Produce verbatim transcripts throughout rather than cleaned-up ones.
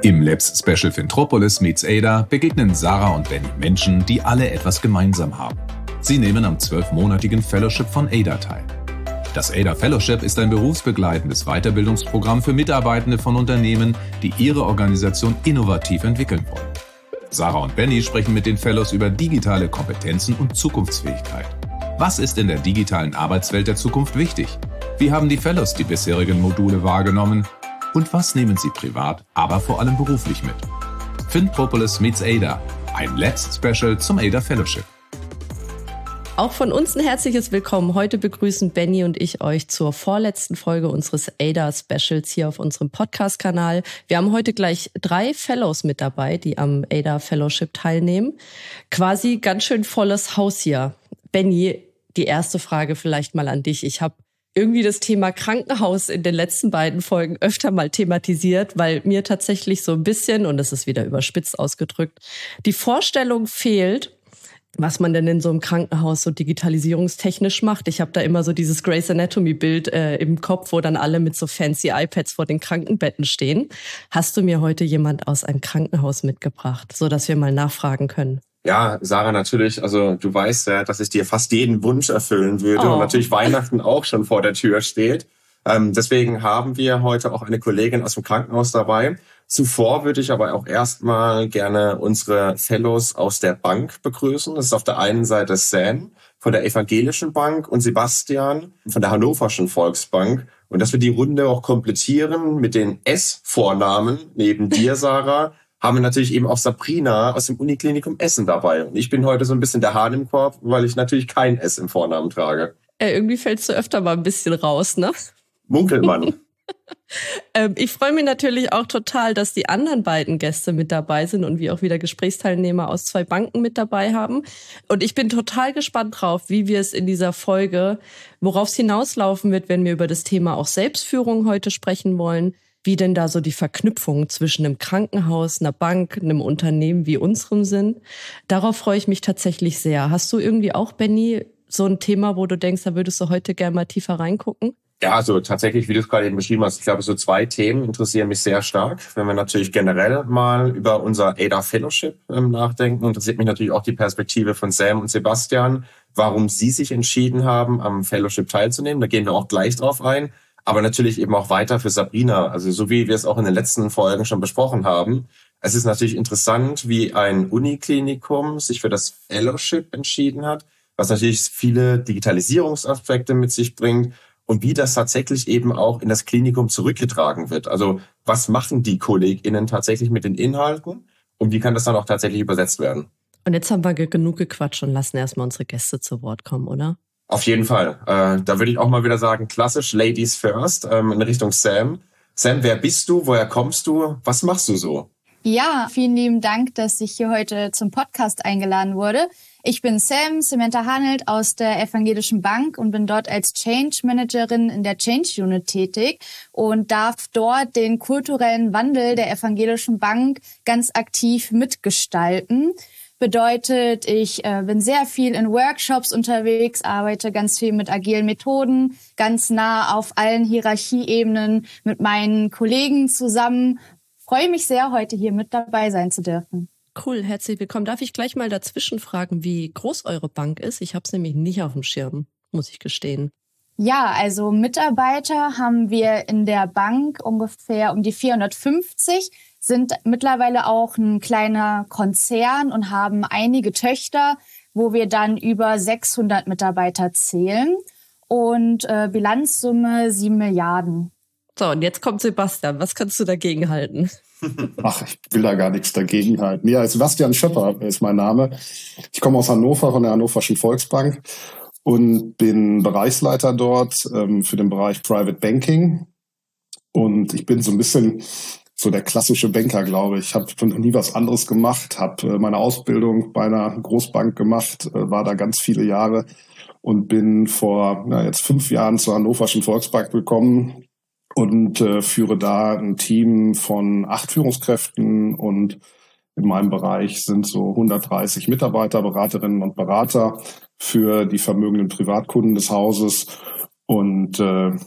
Im Labs Special Fintropolis meets Ada begegnen Sarah und Benny Menschen, die alle etwas gemeinsam haben. Sie nehmen am zwölfmonatigen Fellowship von Ada teil. Das Ada Fellowship ist ein berufsbegleitendes Weiterbildungsprogramm für Mitarbeitende von Unternehmen, die ihre Organisation innovativ entwickeln wollen. Sarah und Benny sprechen mit den Fellows über digitale Kompetenzen und Zukunftsfähigkeit. Was ist in der digitalen Arbeitswelt der Zukunft wichtig? Wie haben die Fellows die bisherigen Module wahrgenommen? Und was nehmen sie privat, aber vor allem beruflich mit? Fintropolis meets Ada, ein Labs Special zum Ada Fellowship. Auch von uns ein herzliches Willkommen. Heute begrüßen Benny und ich euch zur vorletzten Folge unseres Ada Specials hier auf unserem Podcast-Kanal. Wir haben heute gleich drei Fellows mit dabei, die am Ada Fellowship teilnehmen. Quasi ganz schön volles Haus hier. Benny, die erste Frage vielleicht mal an dich. Ich habe irgendwie das Thema Krankenhaus in den letzten beiden Folgen öfter mal thematisiert, weil mir tatsächlich so ein bisschen, und das ist wieder überspitzt ausgedrückt, die Vorstellung fehlt, was man denn in so einem Krankenhaus so digitalisierungstechnisch macht. Ich habe da immer so dieses Grey's Anatomy-Bild äh, im Kopf, wo dann alle mit so fancy iPads vor den Krankenbetten stehen. Hast du mir heute jemand aus einem Krankenhaus mitgebracht, so dass wir mal nachfragen können? Ja, Sarah, natürlich. Also du weißt ja, dass ich dir fast jeden Wunsch erfüllen würde oh. und natürlich Weihnachten auch schon vor der Tür steht. Ähm, deswegen haben wir heute auch eine Kollegin aus dem Krankenhaus dabei. Zuvor würde ich aber auch erstmal gerne unsere Fellows aus der Bank begrüßen. Das ist auf der einen Seite Sam von der Evangelischen Bank und Sebastian von der Hannoverschen Volksbank. Und dass wir die Runde auch komplettieren mit den S-Vornamen neben dir, Sarah, haben wir natürlich eben auch Sabrina aus dem Uniklinikum Essen dabei. Und ich bin heute so ein bisschen der Hahn im Korb, weil ich natürlich kein S im Vornamen trage. Äh, irgendwie fällst du öfter mal ein bisschen raus, ne? Munkelmann. ähm, ich freue mich natürlich auch total, dass die anderen beiden Gäste mit dabei sind und wir auch wieder Gesprächsteilnehmer aus zwei Banken mit dabei haben. Und ich bin total gespannt drauf, wie wir es in dieser Folge, worauf es hinauslaufen wird, wenn wir über das Thema auch Selbstführung heute sprechen wollen. Wie denn da so die Verknüpfungen zwischen einem Krankenhaus, einer Bank, einem Unternehmen wie unserem sind. Darauf freue ich mich tatsächlich sehr. Hast du irgendwie auch, Benny, so ein Thema, wo du denkst, da würdest du heute gerne mal tiefer reingucken? Ja, also tatsächlich, wie du es gerade eben beschrieben hast, ich glaube, so zwei Themen interessieren mich sehr stark. Wenn wir natürlich generell mal über unser Ada Fellowship ähm, nachdenken, interessiert mich natürlich auch die Perspektive von Sam und Sebastian, warum sie sich entschieden haben, am Fellowship teilzunehmen. Da gehen wir auch gleich drauf ein. Aber natürlich eben auch weiter für Sabrina. Also so wie wir es auch in den letzten Folgen schon besprochen haben. Es ist natürlich interessant, wie ein Uniklinikum sich für das Fellowship entschieden hat, was natürlich viele Digitalisierungsaspekte mit sich bringt und wie das tatsächlich eben auch in das Klinikum zurückgetragen wird. Also was machen die KollegInnen tatsächlich mit den Inhalten und wie kann das dann auch tatsächlich übersetzt werden? Und jetzt haben wir genug gequatscht und lassen erstmal unsere Gäste zu Wort kommen, oder? Auf jeden Fall. Äh, da würde ich auch mal wieder sagen, klassisch Ladies first, ähm, in Richtung Sam. Sam, wer bist du? Woher kommst du? Was machst du so? Ja, vielen lieben Dank, dass ich hier heute zum Podcast eingeladen wurde. Ich bin Sam, Samantha Hanelt aus der Evangelischen Bank und bin dort als Change Managerin in der Change Unit tätig und darf dort den kulturellen Wandel der Evangelischen Bank ganz aktiv mitgestalten. Bedeutet, ich äh, bin sehr viel in Workshops unterwegs, arbeite ganz viel mit agilen Methoden, ganz nah auf allen Hierarchieebenen mit meinen Kollegen zusammen. Freue mich sehr, heute hier mit dabei sein zu dürfen. Cool, herzlich willkommen. Darf ich gleich mal dazwischen fragen, wie groß eure Bank ist? Ich habe es nämlich nicht auf dem Schirm, muss ich gestehen. Ja, also Mitarbeiter haben wir in der Bank ungefähr um die vierhundertfünfzig, sind mittlerweile auch ein kleiner Konzern und haben einige Töchter, wo wir dann über sechshundert Mitarbeiter zählen und äh, Bilanzsumme sieben Milliarden. So, und jetzt kommt Sebastian. Was kannst du dagegen halten? Ach, ich will da gar nichts dagegen halten. Ja, Sebastian Schöpper ist mein Name. Ich komme aus Hannover, von der Hannoverschen Volksbank und bin Bereichsleiter dort ähm, für den Bereich Private Banking. Und ich bin so ein bisschen so der klassische Banker, glaube ich. Ich habe noch nie was anderes gemacht, habe äh, meine Ausbildung bei einer Großbank gemacht, äh, war da ganz viele Jahre und bin vor na, jetzt fünf Jahren zur Hannoverschen Volksbank gekommen und äh, führe da ein Team von acht Führungskräften und in meinem Bereich sind so hundertdreißig Mitarbeiter, Beraterinnen und Berater für die vermögenden Privatkunden des Hauses und äh,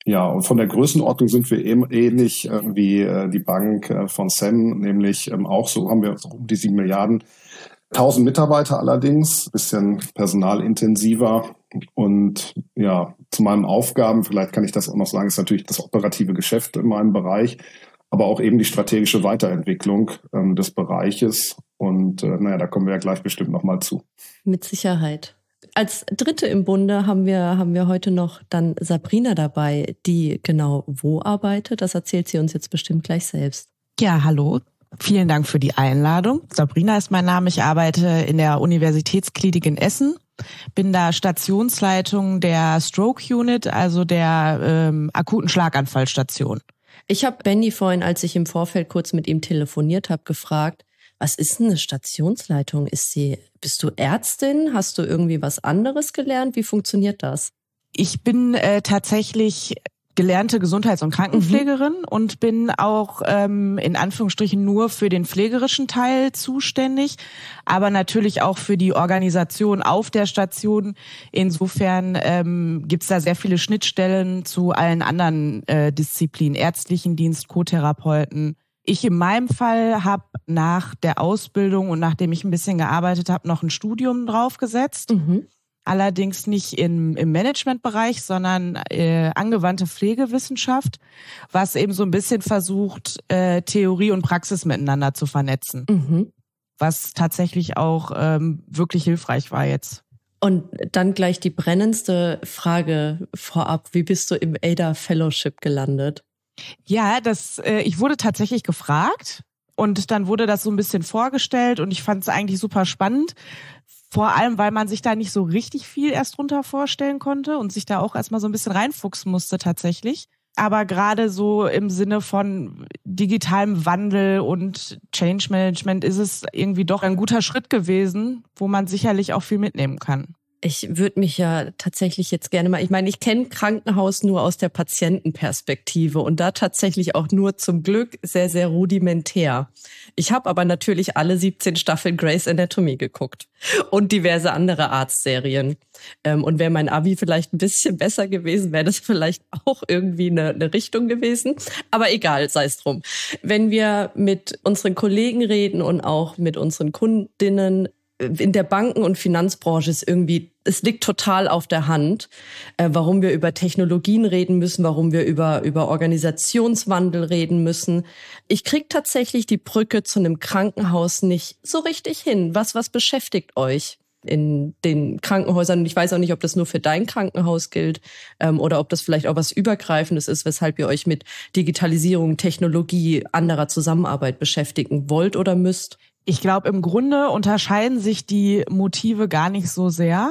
Ja, und von der Größenordnung sind wir eben ähnlich äh, wie äh, die Bank äh, von Sam, nämlich ähm, auch so haben wir so um die sieben Milliarden. tausend Mitarbeiter allerdings, bisschen personalintensiver. Und ja, zu meinen Aufgaben, vielleicht kann ich das auch noch sagen, ist natürlich das operative Geschäft in meinem Bereich, aber auch eben die strategische Weiterentwicklung ähm, des Bereiches. Und äh, naja, da kommen wir ja gleich bestimmt nochmal zu. Mit Sicherheit. Als Dritte im Bunde haben wir, haben wir heute noch dann Sabrina dabei, die genau wo arbeitet. Das erzählt sie uns jetzt bestimmt gleich selbst. Ja, hallo. Vielen Dank für die Einladung. Sabrina ist mein Name. Ich arbeite in der Universitätsklinik in Essen. Bin da Stationsleitung der Stroke Unit, also der ähm, akuten Schlaganfallstation. Ich habe Benny vorhin, als ich im Vorfeld kurz mit ihm telefoniert habe, gefragt, was ist denn eine Stationsleitung? Ist sie, bist du Ärztin? Hast du irgendwie was anderes gelernt? Wie funktioniert das? Ich bin äh, tatsächlich gelernte Gesundheits- und Krankenpflegerin mhm. und bin auch ähm, in Anführungsstrichen nur für den pflegerischen Teil zuständig, aber natürlich auch für die Organisation auf der Station. Insofern ähm, gibt's da sehr viele Schnittstellen zu allen anderen äh, Disziplinen, ärztlichen Dienst, Co-Therapeuten. Ich in meinem Fall habe nach der Ausbildung und nachdem ich ein bisschen gearbeitet habe, noch ein Studium draufgesetzt. Mhm. Allerdings nicht im, im Managementbereich, sondern äh, angewandte Pflegewissenschaft, was eben so ein bisschen versucht, äh, Theorie und Praxis miteinander zu vernetzen. Mhm. Was tatsächlich auch ähm, wirklich hilfreich war jetzt. Und dann gleich die brennendste Frage vorab. Wie bist du im A D A Fellowship gelandet? Ja, das, äh, ich wurde tatsächlich gefragt und dann wurde das so ein bisschen vorgestellt und ich fand es eigentlich super spannend. Vor allem, weil man sich da nicht so richtig viel erst drunter vorstellen konnte und sich da auch erstmal so ein bisschen reinfuchsen musste tatsächlich. Aber gerade so im Sinne von digitalem Wandel und Change Management ist es irgendwie doch ein guter Schritt gewesen, wo man sicherlich auch viel mitnehmen kann. Ich würde mich ja tatsächlich jetzt gerne mal, ich meine, ich kenne Krankenhaus nur aus der Patientenperspektive und da tatsächlich auch nur zum Glück sehr, sehr rudimentär. Ich habe aber natürlich alle siebzehn Staffeln Grey's Anatomy geguckt und diverse andere Arztserien. Und wäre mein Abi vielleicht ein bisschen besser gewesen, wäre das vielleicht auch irgendwie eine, eine Richtung gewesen. Aber egal, sei es drum. Wenn wir mit unseren Kollegen reden und auch mit unseren Kundinnen, in der Banken- und Finanzbranche ist irgendwie, es liegt total auf der Hand, äh, warum wir über Technologien reden müssen, warum wir über über Organisationswandel reden müssen. Ich krieg tatsächlich die Brücke zu einem Krankenhaus nicht so richtig hin. Was was beschäftigt euch in den Krankenhäusern? Und ich weiß auch nicht, ob das nur für dein Krankenhaus gilt ähm, oder ob das vielleicht auch was Übergreifendes ist, weshalb ihr euch mit Digitalisierung, Technologie, anderer Zusammenarbeit beschäftigen wollt oder müsst. Ich glaube, im Grunde unterscheiden sich die Motive gar nicht so sehr.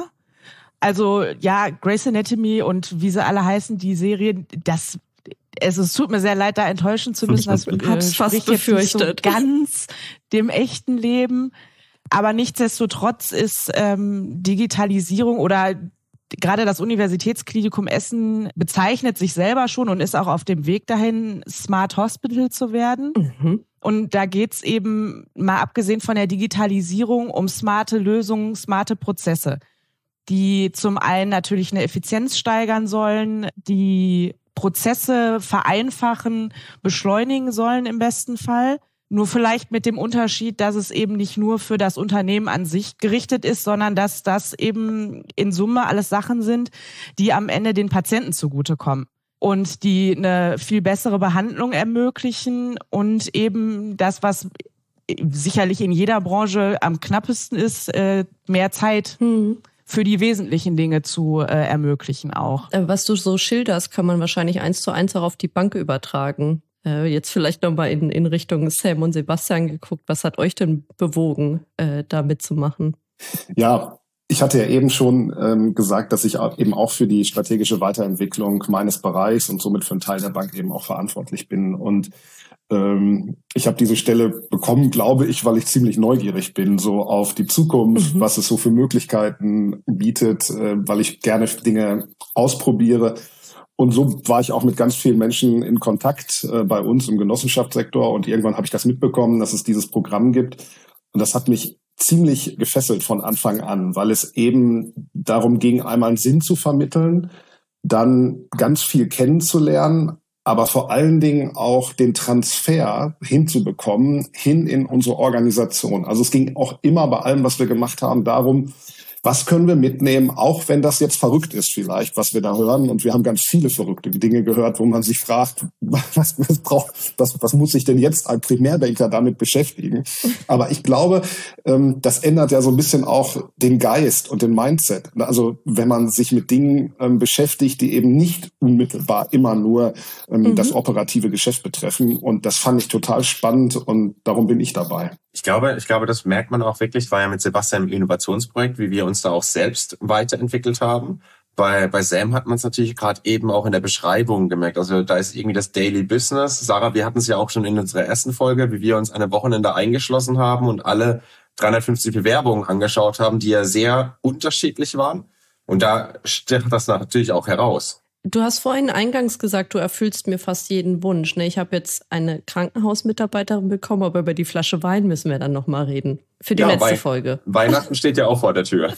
Also ja, Grey's Anatomy und wie sie alle heißen, die Serien, das, es, es tut mir sehr leid, da enttäuschen zu müssen. Das äh, hab's fast befürchtet. So ganz dem echten Leben. Aber nichtsdestotrotz ist ähm, Digitalisierung oder gerade das Universitätsklinikum Essen bezeichnet sich selber schon und ist auch auf dem Weg dahin, Smart Hospital zu werden. Mhm. Und da geht's eben, mal abgesehen von der Digitalisierung, um smarte Lösungen, smarte Prozesse, die zum einen natürlich eine Effizienz steigern sollen, die Prozesse vereinfachen, beschleunigen sollen im besten Fall. Nur vielleicht mit dem Unterschied, dass es eben nicht nur für das Unternehmen an sich gerichtet ist, sondern dass das eben in Summe alles Sachen sind, die am Ende den Patienten zugutekommen. Und die eine viel bessere Behandlung ermöglichen und eben das, was sicherlich in jeder Branche am knappesten ist, mehr Zeit hm. für die wesentlichen Dinge zu ermöglichen auch. Was du so schilderst, kann man wahrscheinlich eins zu eins auch auf die Bank übertragen. Jetzt vielleicht nochmal in, in Richtung Sam und Sebastian geguckt. Was hat euch denn bewogen, da mitzumachen? Ja, ich hatte ja eben schon ähm, gesagt, dass ich eben auch für die strategische Weiterentwicklung meines Bereichs und somit für einen Teil der Bank eben auch verantwortlich bin. Und ähm, ich habe diese Stelle bekommen, glaube ich, weil ich ziemlich neugierig bin, so auf die Zukunft, mhm. was es so für Möglichkeiten bietet, äh, weil ich gerne Dinge ausprobiere. Und so war ich auch mit ganz vielen Menschen in Kontakt äh, bei uns im Genossenschaftssektor. Und irgendwann habe ich das mitbekommen, dass es dieses Programm gibt. Und das hat mich ziemlich gefesselt von Anfang an, weil es eben darum ging, einmal einen Sinn zu vermitteln, dann ganz viel kennenzulernen, aber vor allen Dingen auch den Transfer hinzubekommen, hin in unsere Organisation. Also es ging auch immer bei allem, was wir gemacht haben, darum, was können wir mitnehmen, auch wenn das jetzt verrückt ist vielleicht, was wir da hören. Und wir haben ganz viele verrückte Dinge gehört, wo man sich fragt, was, was, braucht, was, was muss sich denn jetzt ein Primärbanker damit beschäftigen? Aber ich glaube, das ändert ja so ein bisschen auch den Geist und den Mindset. Also wenn man sich mit Dingen beschäftigt, die eben nicht unmittelbar immer nur mhm. das operative Geschäft betreffen. Und das fand ich total spannend und darum bin ich dabei. Ich glaube, ich glaube, das merkt man auch wirklich, war ja mit Sebastian im Innovationsprojekt, wie wir uns da auch selbst weiterentwickelt haben. Bei, bei Sam hat man es natürlich gerade eben auch in der Beschreibung gemerkt. Also da ist irgendwie das Daily Business. Sarah, wir hatten es ja auch schon in unserer ersten Folge, wie wir uns eine Wochenende eingeschlossen haben und alle dreihundertfünfzig Bewerbungen angeschaut haben, die ja sehr unterschiedlich waren. Und da sticht das natürlich auch heraus. Du hast vorhin eingangs gesagt, du erfüllst mir fast jeden Wunsch. Ich habe jetzt eine Krankenhausmitarbeiterin bekommen, aber über die Flasche Wein müssen wir dann nochmal reden. Für die ja, letzte Wei- Folge. Weihnachten steht ja auch vor der Tür.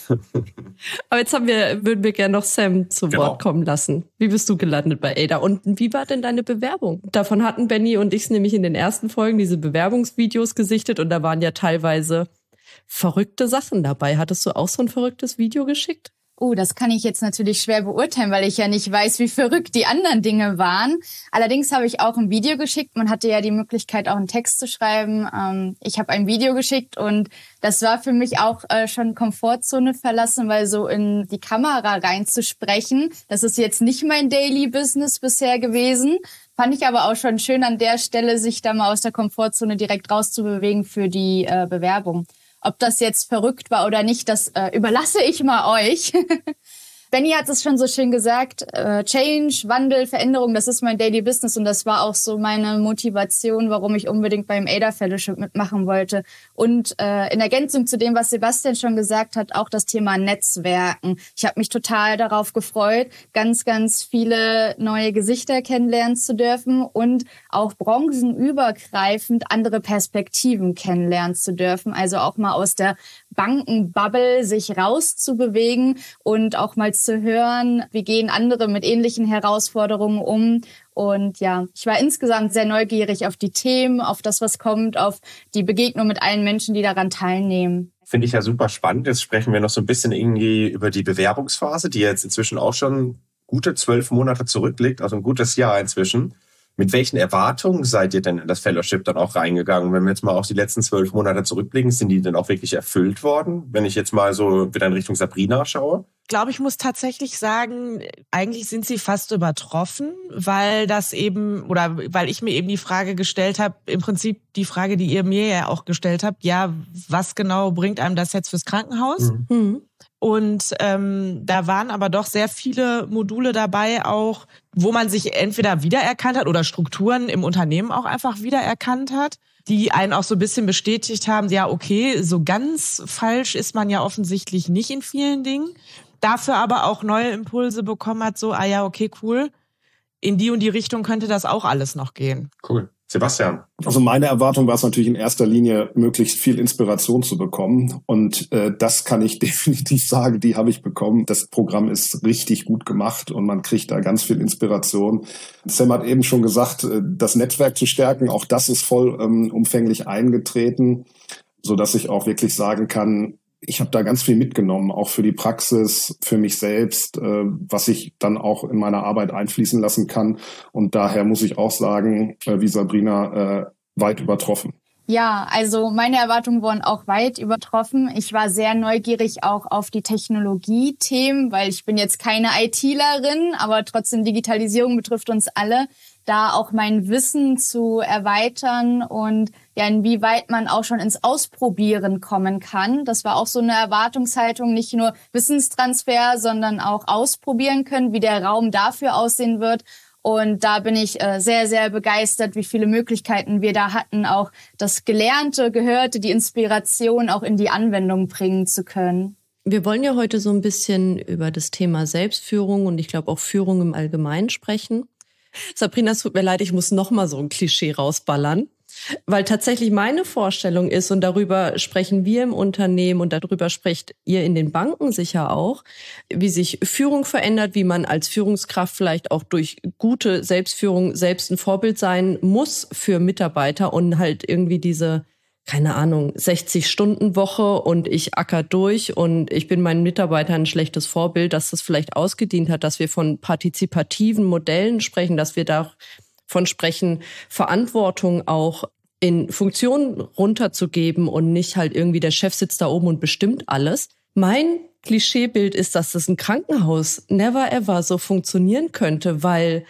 Aber jetzt haben wir, würden wir gerne noch Sam zu genau. Wort kommen lassen. Wie bist du gelandet bei Ada? Und wie war denn deine Bewerbung? Davon hatten Benny und ich nämlich in den ersten Folgen diese Bewerbungsvideos gesichtet und da waren ja teilweise verrückte Sachen dabei. Hattest du auch so ein verrücktes Video geschickt? Oh, das kann ich jetzt natürlich schwer beurteilen, weil ich ja nicht weiß, wie verrückt die anderen Dinge waren. Allerdings habe ich auch ein Video geschickt. Man hatte ja die Möglichkeit, auch einen Text zu schreiben. Ähm, ich habe ein Video geschickt und das war für mich auch äh, schon Komfortzone verlassen, weil so in die Kamera reinzusprechen, das ist jetzt nicht mein Daily Business bisher gewesen. Fand ich aber auch schon schön an der Stelle, sich da mal aus der Komfortzone direkt rauszubewegen für die äh, Bewerbung. Ob das jetzt verrückt war oder nicht, das äh, überlasse ich mal euch. Benny hat es schon so schön gesagt, äh, Change, Wandel, Veränderung, das ist mein Daily Business und das war auch so meine Motivation, warum ich unbedingt beim Ada Fellowship mitmachen wollte. Und äh, in Ergänzung zu dem, was Sebastian schon gesagt hat, auch das Thema Netzwerken. Ich habe mich total darauf gefreut, ganz, ganz viele neue Gesichter kennenlernen zu dürfen und auch branchenübergreifend andere Perspektiven kennenlernen zu dürfen. Also auch mal aus der Bankenbubble sich rauszubewegen und auch mal zu hören, wie gehen andere mit ähnlichen Herausforderungen um. Und ja, ich war insgesamt sehr neugierig auf die Themen, auf das, was kommt, auf die Begegnung mit allen Menschen, die daran teilnehmen. Finde ich ja super spannend. Jetzt sprechen wir noch so ein bisschen irgendwie über die Bewerbungsphase, die jetzt inzwischen auch schon gute zwölf Monate zurückliegt, also ein gutes Jahr inzwischen. Mit welchen Erwartungen seid ihr denn in das Fellowship dann auch reingegangen? Wenn wir jetzt mal auf die letzten zwölf Monate zurückblicken, sind die denn auch wirklich erfüllt worden? Wenn ich jetzt mal so wieder in Richtung Sabrina schaue? Ich glaube, ich muss tatsächlich sagen, eigentlich sind sie fast übertroffen, weil das eben, oder weil ich mir eben die Frage gestellt habe, im Prinzip die Frage, die ihr mir ja auch gestellt habt, ja, was genau bringt einem das jetzt fürs Krankenhaus? Mhm. Und ähm, da waren aber doch sehr viele Module dabei auch, wo man sich entweder wiedererkannt hat oder Strukturen im Unternehmen auch einfach wiedererkannt hat, die einen auch so ein bisschen bestätigt haben, ja okay, so ganz falsch ist man ja offensichtlich nicht in vielen Dingen. Dafür aber auch neue Impulse bekommen hat, so, ah ja, okay, cool, in die und die Richtung könnte das auch alles noch gehen. Cool. Sebastian. Also meine Erwartung war es natürlich in erster Linie, möglichst viel Inspiration zu bekommen. Und äh, das kann ich definitiv sagen, die habe ich bekommen. Das Programm ist richtig gut gemacht und man kriegt da ganz viel Inspiration. Sam hat eben schon gesagt, das Netzwerk zu stärken, auch das ist voll ähm, umfänglich eingetreten, sodass ich auch wirklich sagen kann, ich habe da ganz viel mitgenommen, auch für die Praxis, für mich selbst, äh, was ich dann auch in meiner Arbeit einfließen lassen kann. Und daher muss ich auch sagen, äh, wie Sabrina, äh, weit übertroffen. Ja, also meine Erwartungen wurden auch weit übertroffen. Ich war sehr neugierig auch auf die Technologie-Themen, weil ich bin jetzt keine ITlerin, aber trotzdem Digitalisierung betrifft uns alle. Da auch mein Wissen zu erweitern und ja, inwieweit man auch schon ins Ausprobieren kommen kann. Das war auch so eine Erwartungshaltung, nicht nur Wissenstransfer, sondern auch ausprobieren können, wie der Raum dafür aussehen wird. Und da bin ich äh, sehr, sehr begeistert, wie viele Möglichkeiten wir da hatten, auch das Gelernte, Gehörte, die Inspiration auch in die Anwendung bringen zu können. Wir wollen ja heute so ein bisschen über das Thema Selbstführung und ich glaube auch Führung im Allgemeinen sprechen. Sabrina, es tut mir leid, ich muss noch mal so ein Klischee rausballern. Weil tatsächlich meine Vorstellung ist, und darüber sprechen wir im Unternehmen und darüber sprecht ihr in den Banken sicher auch, wie sich Führung verändert, wie man als Führungskraft vielleicht auch durch gute Selbstführung selbst ein Vorbild sein muss für Mitarbeiter und halt irgendwie diese, keine Ahnung, sechzig-Stunden-Woche und ich acker durch und ich bin meinen Mitarbeitern ein schlechtes Vorbild, dass das vielleicht ausgedient hat, dass wir von partizipativen Modellen sprechen, dass wir davon sprechen, Verantwortung auch in Funktionen runterzugeben und nicht halt irgendwie der Chef sitzt da oben und bestimmt alles. Mein Klischeebild ist, dass das ein Krankenhaus never ever so funktionieren könnte, weil,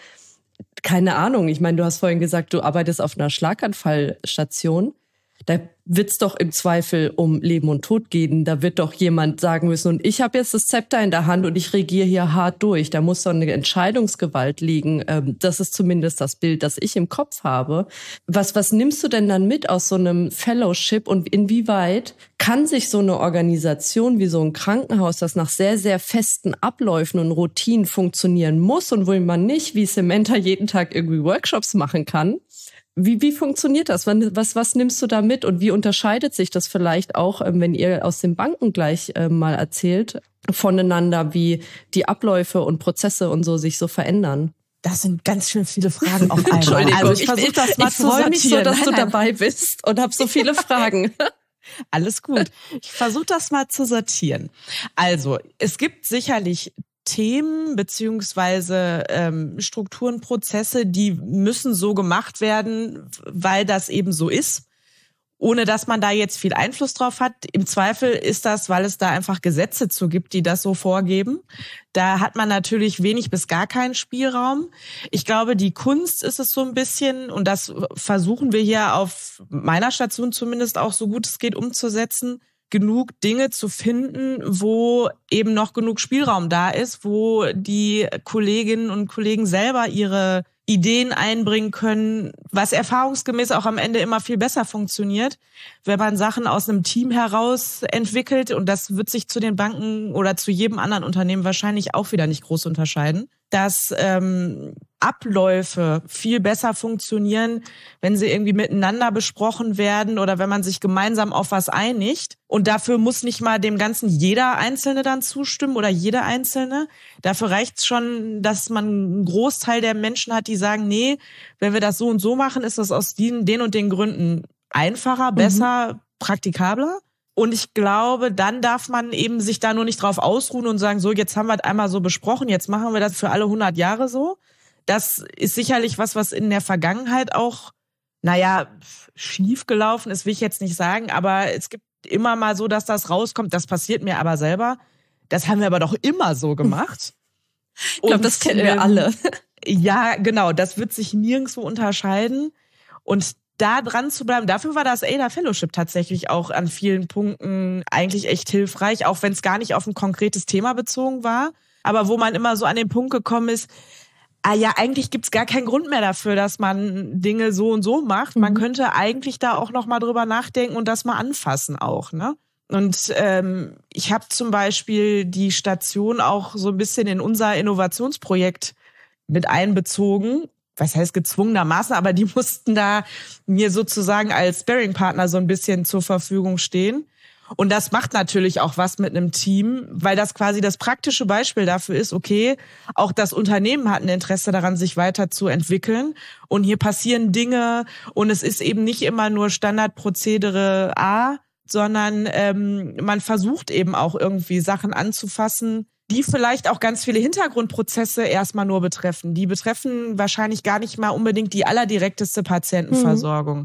keine Ahnung, ich meine, du hast vorhin gesagt, du arbeitest auf einer Schlaganfallstation. Da wird's doch im Zweifel um Leben und Tod gehen. Da wird doch jemand sagen müssen, und ich habe jetzt das Zepter in der Hand und ich regiere hier hart durch. Da muss doch eine Entscheidungsgewalt liegen. Das ist zumindest das Bild, das ich im Kopf habe. Was, was nimmst du denn dann mit aus so einem Fellowship und inwieweit kann sich so eine Organisation wie so ein Krankenhaus, das nach sehr, sehr festen Abläufen und Routinen funktionieren muss und wo man nicht wie Samantha jeden Tag irgendwie Workshops machen kann, Wie, wie funktioniert das? Was, was nimmst du da mit und wie unterscheidet sich das vielleicht auch, wenn ihr aus den Banken gleich äh, mal erzählt, voneinander, wie die Abläufe und Prozesse und so sich so verändern? Das sind ganz schön viele Fragen auf einmal. Entschuldigung, also ich versuche das mal ich zu sortieren. Ich freue mich so, dass nein, du nein. dabei bist und habe so viele Fragen. Alles gut. Ich versuche das mal zu sortieren. Also, es gibt sicherlich Themen beziehungsweise ähm, Strukturen, Prozesse, die müssen so gemacht werden, weil das eben so ist, ohne dass man da jetzt viel Einfluss drauf hat. Im Zweifel ist das, weil es da einfach Gesetze zu gibt, die das so vorgeben. Da hat man natürlich wenig bis gar keinen Spielraum. Ich glaube, die Kunst ist es so ein bisschen, und das versuchen wir hier auf meiner Station zumindest auch so gut es geht umzusetzen, genug Dinge zu finden, wo eben noch genug Spielraum da ist, wo die Kolleginnen und Kollegen selber ihre Ideen einbringen können, was erfahrungsgemäß auch am Ende immer viel besser funktioniert, wenn man Sachen aus einem Team heraus entwickelt. Und das wird sich zu den Banken oder zu jedem anderen Unternehmen wahrscheinlich auch wieder nicht groß unterscheiden, dass ähm, Abläufe viel besser funktionieren, wenn sie irgendwie miteinander besprochen werden oder wenn man sich gemeinsam auf was einigt. Und dafür muss nicht mal dem Ganzen jeder Einzelne dann zustimmen oder jede Einzelne. Dafür reicht's schon, dass man einen Großteil der Menschen hat, die sagen, nee, wenn wir das so und so machen, ist das aus den, den und den Gründen einfacher, besser, mhm. praktikabler. Und ich glaube, dann darf man eben sich da nur nicht drauf ausruhen und sagen, so, jetzt haben wir es einmal so besprochen, jetzt machen wir das für alle hundert Jahre so. Das ist sicherlich was, was in der Vergangenheit auch, naja, schief gelaufen ist, will ich jetzt nicht sagen, aber es gibt immer mal so, dass das rauskommt. Das passiert mir aber selber. Das haben wir aber doch immer so gemacht. Ich glaube, das kennen wir ähm, alle. Ja, genau. Das wird sich nirgendwo unterscheiden. Und da dran zu bleiben, dafür war das A D A Fellowship tatsächlich auch an vielen Punkten eigentlich echt hilfreich, auch wenn es gar nicht auf ein konkretes Thema bezogen war. Aber wo man immer so an den Punkt gekommen ist, ah ja, eigentlich gibt's gar keinen Grund mehr dafür, dass man Dinge so und so macht. Man mhm. könnte eigentlich da auch noch mal drüber nachdenken und das mal anfassen auch, ne? Und ähm, ich habe zum Beispiel die Station auch so ein bisschen in unser Innovationsprojekt mit einbezogen. Was heißt gezwungenermaßen, aber die mussten da mir sozusagen als Sparringpartner so ein bisschen zur Verfügung stehen. Und das macht natürlich auch was mit einem Team, weil das quasi das praktische Beispiel dafür ist, okay, auch das Unternehmen hat ein Interesse daran, sich weiterzuentwickeln. Und hier passieren Dinge und es ist eben nicht immer nur Standardprozedere A, sondern ähm, man versucht eben auch irgendwie Sachen anzufassen, die vielleicht auch ganz viele Hintergrundprozesse erstmal nur betreffen. Die betreffen wahrscheinlich gar nicht mal unbedingt die allerdirekteste Patientenversorgung. Mhm.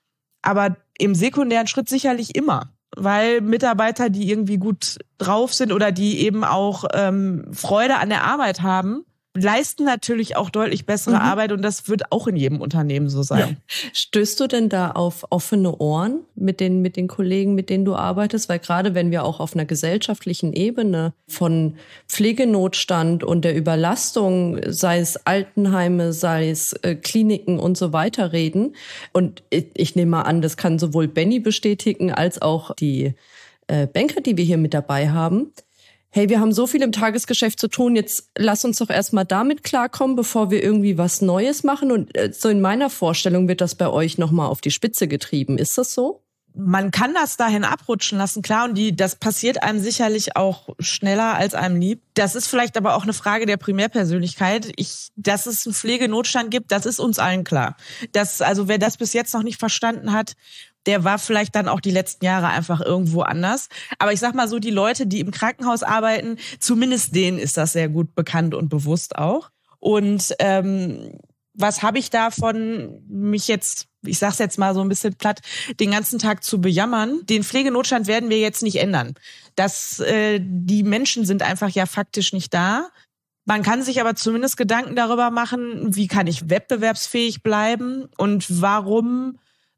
Aber im sekundären Schritt sicherlich immer. Weil Mitarbeiter, die irgendwie gut drauf sind oder die eben auch ähm, Freude an der Arbeit haben, leisten natürlich auch deutlich bessere mhm. Arbeit und das wird auch in jedem Unternehmen so sein. Ja. Stößt du denn da auf offene Ohren mit den, mit den Kollegen, mit denen du arbeitest? Weil gerade wenn wir auch auf einer gesellschaftlichen Ebene von Pflegenotstand und der Überlastung, sei es Altenheime, sei es äh, Kliniken und so weiter reden, und ich, ich nehme mal an, das kann sowohl Benny bestätigen als auch die äh, Banker, die wir hier mit dabei haben. hey, wir haben so viel im Tagesgeschäft zu tun, jetzt lass uns doch erstmal damit klarkommen, bevor wir irgendwie was Neues machen. Und so in meiner Vorstellung wird das bei euch nochmal auf die Spitze getrieben. Ist das so? Man kann das dahin abrutschen lassen, klar, und die, das passiert einem sicherlich auch schneller, als einem lieb. Das ist vielleicht aber auch eine Frage der Primärpersönlichkeit. Ich, dass es einen Pflegenotstand gibt, das ist uns allen klar. Das, also wer das bis jetzt noch nicht verstanden hat, der war vielleicht dann auch die letzten Jahre einfach irgendwo anders. Aber ich sag mal so, die Leute, die im Krankenhaus arbeiten, zumindest denen ist das sehr gut bekannt und bewusst auch. Und ähm, was habe ich davon, mich jetzt, ich sag's jetzt mal so ein bisschen platt, den ganzen Tag zu bejammern? Den Pflegenotstand werden wir jetzt nicht ändern. Das, äh, die Menschen sind einfach ja faktisch nicht da. Man kann sich aber zumindest Gedanken darüber machen, wie kann ich wettbewerbsfähig bleiben und warum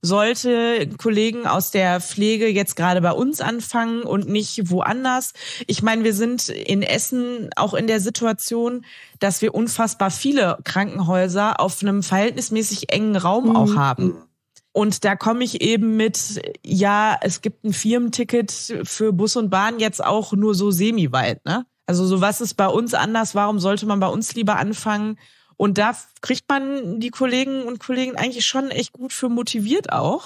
sollte Kollegen aus der Pflege jetzt gerade bei uns anfangen und nicht woanders. Ich meine, wir sind in Essen auch in der Situation, dass wir unfassbar viele Krankenhäuser auf einem verhältnismäßig engen Raum mhm. auch haben. Und da komme ich eben mit, ja, es gibt ein Firmenticket für Bus und Bahn jetzt auch nur so semi-weit, ne? Also so, was ist bei uns anders? Warum sollte man bei uns lieber anfangen? Und da kriegt man die Kollegen und Kollegen eigentlich schon echt gut für motiviert auch.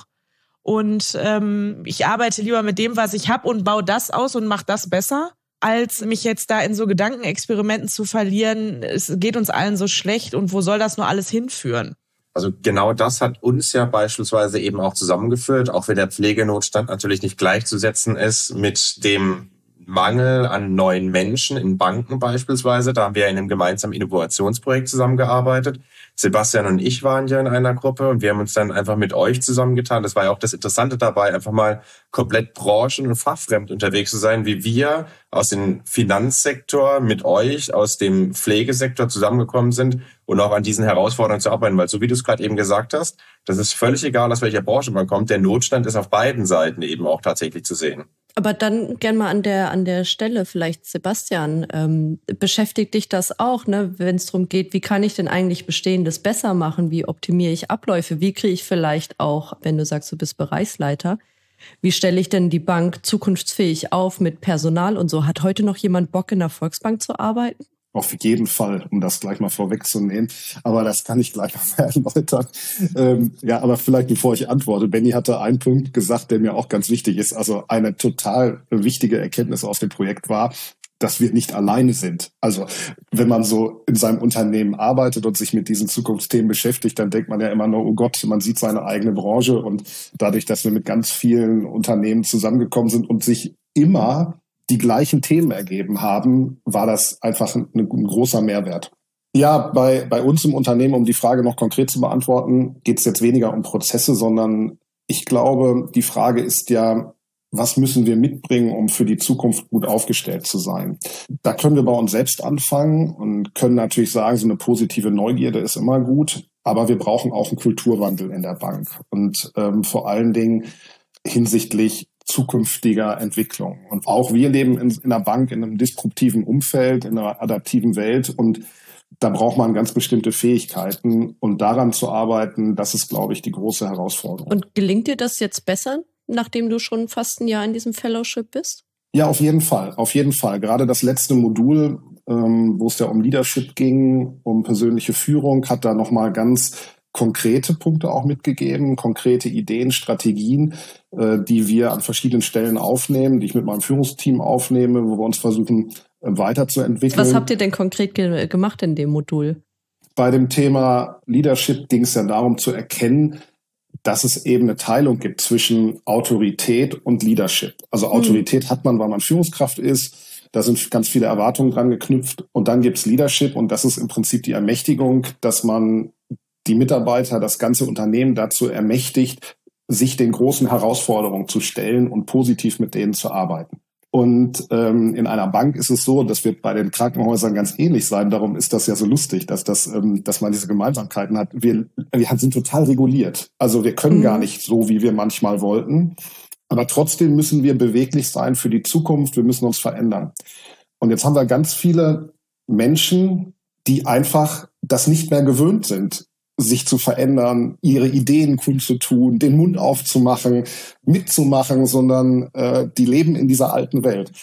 Und ähm, ich arbeite lieber mit dem, was ich habe und baue das aus und mache das besser, als mich jetzt da in so Gedankenexperimenten zu verlieren. Es geht uns allen so schlecht und wo soll das nur alles hinführen? Also genau das hat uns ja beispielsweise eben auch zusammengeführt, auch wenn der Pflegenotstand natürlich nicht gleichzusetzen ist mit dem Mangel an neuen Menschen in Banken beispielsweise. Da haben wir in einem gemeinsamen Innovationsprojekt zusammengearbeitet. Sebastian und ich waren ja in einer Gruppe und wir haben uns dann einfach mit euch zusammengetan. Das war ja auch das Interessante dabei, einfach mal komplett branchen- und fachfremd unterwegs zu sein, wie wir aus dem Finanzsektor mit euch aus dem Pflegesektor zusammengekommen sind und auch an diesen Herausforderungen zu arbeiten. Weil so wie du es gerade eben gesagt hast, das ist völlig egal, aus welcher Branche man kommt. Der Notstand ist auf beiden Seiten eben auch tatsächlich zu sehen. Aber dann gern mal an der an der Stelle vielleicht, Sebastian, ähm, beschäftigt dich das auch, ne, wenn es darum geht, wie kann ich denn eigentlich Bestehendes besser machen, wie optimiere ich Abläufe, wie kriege ich vielleicht auch, wenn du sagst, du bist Bereichsleiter, wie stelle ich denn die Bank zukunftsfähig auf mit Personal und so? Hat heute noch jemand Bock, in der Volksbank zu arbeiten? Auf jeden Fall, um das gleich mal vorwegzunehmen. Aber das kann ich gleich noch mal erläutern. Ähm, ja, aber vielleicht bevor ich antworte. Benni hatte einen Punkt gesagt, der mir auch ganz wichtig ist. Also eine total wichtige Erkenntnis aus dem Projekt war, dass wir nicht alleine sind. Also wenn man so in seinem Unternehmen arbeitet und sich mit diesen Zukunftsthemen beschäftigt, dann denkt man ja immer nur, oh Gott, man sieht seine eigene Branche. Und dadurch, dass wir mit ganz vielen Unternehmen zusammengekommen sind und sich immer die gleichen Themen ergeben haben, war das einfach ein, ein großer Mehrwert. Ja, bei, bei uns im Unternehmen, um die Frage noch konkret zu beantworten, geht es jetzt weniger um Prozesse, sondern ich glaube, die Frage ist ja, was müssen wir mitbringen, um für die Zukunft gut aufgestellt zu sein? Da können wir bei uns selbst anfangen und können natürlich sagen, so eine positive Neugierde ist immer gut, aber wir brauchen auch einen Kulturwandel in der Bank und ähm, vor allen Dingen hinsichtlich zukünftiger Entwicklung. Und auch wir leben in, in einer Bank, in einem disruptiven Umfeld, in einer adaptiven Welt und da braucht man ganz bestimmte Fähigkeiten und daran zu arbeiten, das ist, glaube ich, die große Herausforderung. Und gelingt dir das jetzt besser, nachdem du schon fast ein Jahr in diesem Fellowship bist? Ja, auf jeden Fall, auf jeden Fall. Gerade das letzte Modul, ähm, wo es ja um Leadership ging, um persönliche Führung, hat da nochmal ganz konkrete Punkte auch mitgegeben, konkrete Ideen, Strategien, äh, die wir an verschiedenen Stellen aufnehmen, die ich mit meinem Führungsteam aufnehme, wo wir uns versuchen äh, weiterzuentwickeln. Was habt ihr denn konkret ge- gemacht in dem Modul? Bei dem Thema Leadership ging es ja darum zu erkennen, dass es eben eine Teilung gibt zwischen Autorität und Leadership. Also Autorität hm. hat man, weil man Führungskraft ist. Da sind ganz viele Erwartungen dran geknüpft. Und dann gibt es Leadership und das ist im Prinzip die Ermächtigung, dass man die Mitarbeiter, das ganze Unternehmen dazu ermächtigt, sich den großen Herausforderungen zu stellen und positiv mit denen zu arbeiten. Und ähm, in einer Bank ist es so, das wird bei den Krankenhäusern ganz ähnlich sein. Darum ist das ja so lustig, dass das, ähm, dass man diese Gemeinsamkeiten hat. Wir, wir sind total reguliert. Also wir können mhm. gar nicht so, wie wir manchmal wollten. Aber trotzdem müssen wir beweglich sein für die Zukunft. Wir müssen uns verändern. Und jetzt haben wir ganz viele Menschen, die einfach das nicht mehr gewöhnt sind, sich zu verändern, ihre Ideen kundzutun, den Mund aufzumachen, mitzumachen, sondern äh, die leben in dieser alten Welt.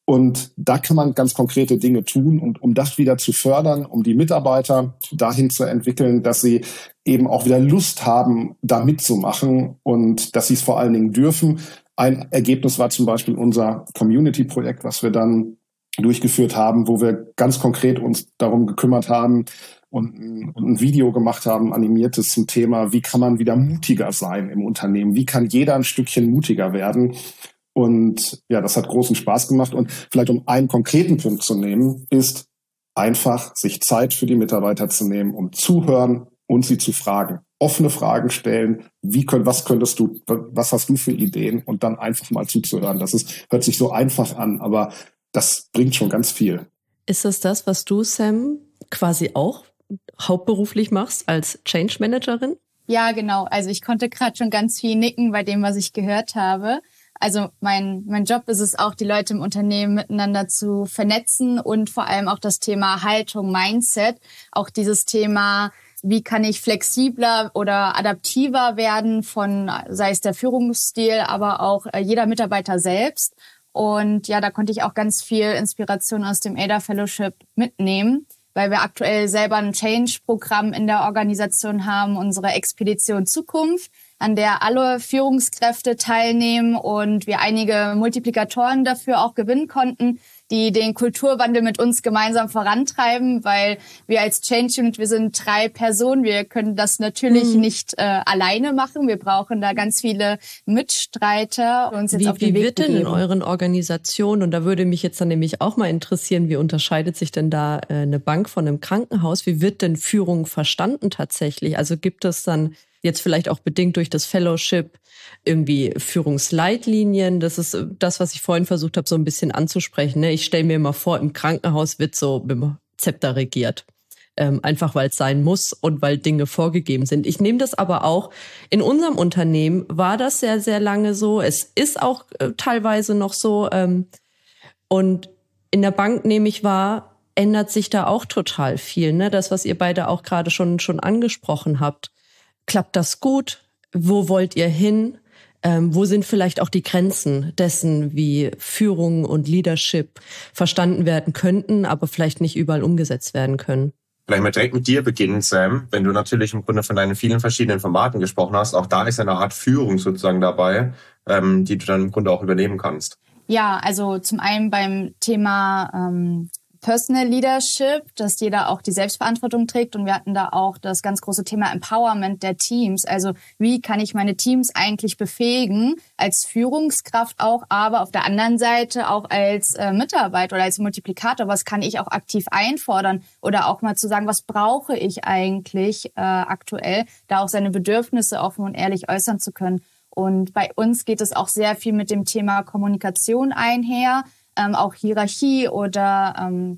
Und da kann man ganz konkrete Dinge tun. Und um das wieder zu fördern, um die Mitarbeiter dahin zu entwickeln, dass sie eben auch wieder Lust haben, da mitzumachen und dass sie es vor allen Dingen dürfen. Ein Ergebnis war zum Beispiel unser Community-Projekt, was wir dann durchgeführt haben, wo wir ganz konkret uns darum gekümmert haben und ein Video gemacht haben, animiertes zum Thema, wie kann man wieder mutiger sein im Unternehmen? Wie kann jeder ein Stückchen mutiger werden? Und ja, das hat großen Spaß gemacht. Und vielleicht um einen konkreten Punkt zu nehmen, ist einfach sich Zeit für die Mitarbeiter zu nehmen, um zuhören und sie zu fragen. Offene Fragen stellen. Wie könnt, was könntest du, was hast du für Ideen? Und dann einfach mal zuzuhören. Das ist, hört sich so einfach an, aber das bringt schon ganz viel. Ist das das, was du, Sam, quasi auch hauptberuflich machst als Change Managerin? Ja, genau. Also ich konnte gerade schon ganz viel nicken bei dem, was ich gehört habe. Also mein mein Job ist es auch, die Leute im Unternehmen miteinander zu vernetzen und vor allem auch das Thema Haltung, Mindset, auch dieses Thema, wie kann ich flexibler oder adaptiver werden von, sei es der Führungsstil, aber auch jeder Mitarbeiter selbst. Und ja, da konnte ich auch ganz viel Inspiration aus dem A D A Fellowship mitnehmen, weil wir aktuell selber ein Change-Programm in der Organisation haben, unsere Expedition Zukunft, an der alle Führungskräfte teilnehmen und wir einige Multiplikatoren dafür auch gewinnen konnten, die den Kulturwandel mit uns gemeinsam vorantreiben, weil wir als Change Unit, wir sind drei Personen, wir können das natürlich mhm. nicht äh, alleine machen, wir brauchen da ganz viele Mitstreiter. Uns jetzt wie auf den wie Weg wird denn begeben. in euren Organisationen, und da würde mich jetzt dann nämlich auch mal interessieren, wie unterscheidet sich denn da äh, eine Bank von einem Krankenhaus, wie wird denn Führung verstanden tatsächlich? Also gibt es dann jetzt vielleicht auch bedingt durch das Fellowship irgendwie Führungsleitlinien? Das ist das, was ich vorhin versucht habe, so ein bisschen anzusprechen. Ne? Ich stelle mir immer vor, im Krankenhaus wird so mit dem Zepter regiert. Ähm, einfach weil es sein muss und weil Dinge vorgegeben sind. Ich nehme das aber auch, in unserem Unternehmen war das sehr, sehr lange so. Es ist auch äh, teilweise noch so. Ähm, und in der Bank nehme ich wahr, ändert sich da auch total viel. Ne? Das, was ihr beide auch gerade schon, schon angesprochen habt. Klappt das gut? Wo wollt ihr hin? Ähm, wo sind vielleicht auch die Grenzen dessen, wie Führung und Leadership verstanden werden könnten, aber vielleicht nicht überall umgesetzt werden können? Vielleicht mal direkt mit dir beginnen, Sam, wenn du natürlich im Grunde von deinen vielen verschiedenen Formaten gesprochen hast. Auch da ist eine Art Führung sozusagen dabei, ähm, die du dann im Grunde auch übernehmen kannst. Ja, also zum einen beim Thema ähm, Personal Leadership, dass jeder auch die Selbstverantwortung trägt. Und wir hatten da auch das ganz große Thema Empowerment der Teams. Also wie kann ich meine Teams eigentlich befähigen, als Führungskraft auch, aber auf der anderen Seite auch als äh, Mitarbeiter oder als Multiplikator. Was kann ich auch aktiv einfordern? Oder auch mal zu sagen, was brauche ich eigentlich äh, aktuell, da auch seine Bedürfnisse offen und ehrlich äußern zu können. Und bei uns geht es auch sehr viel mit dem Thema Kommunikation einher. Ähm, auch Hierarchie oder ähm,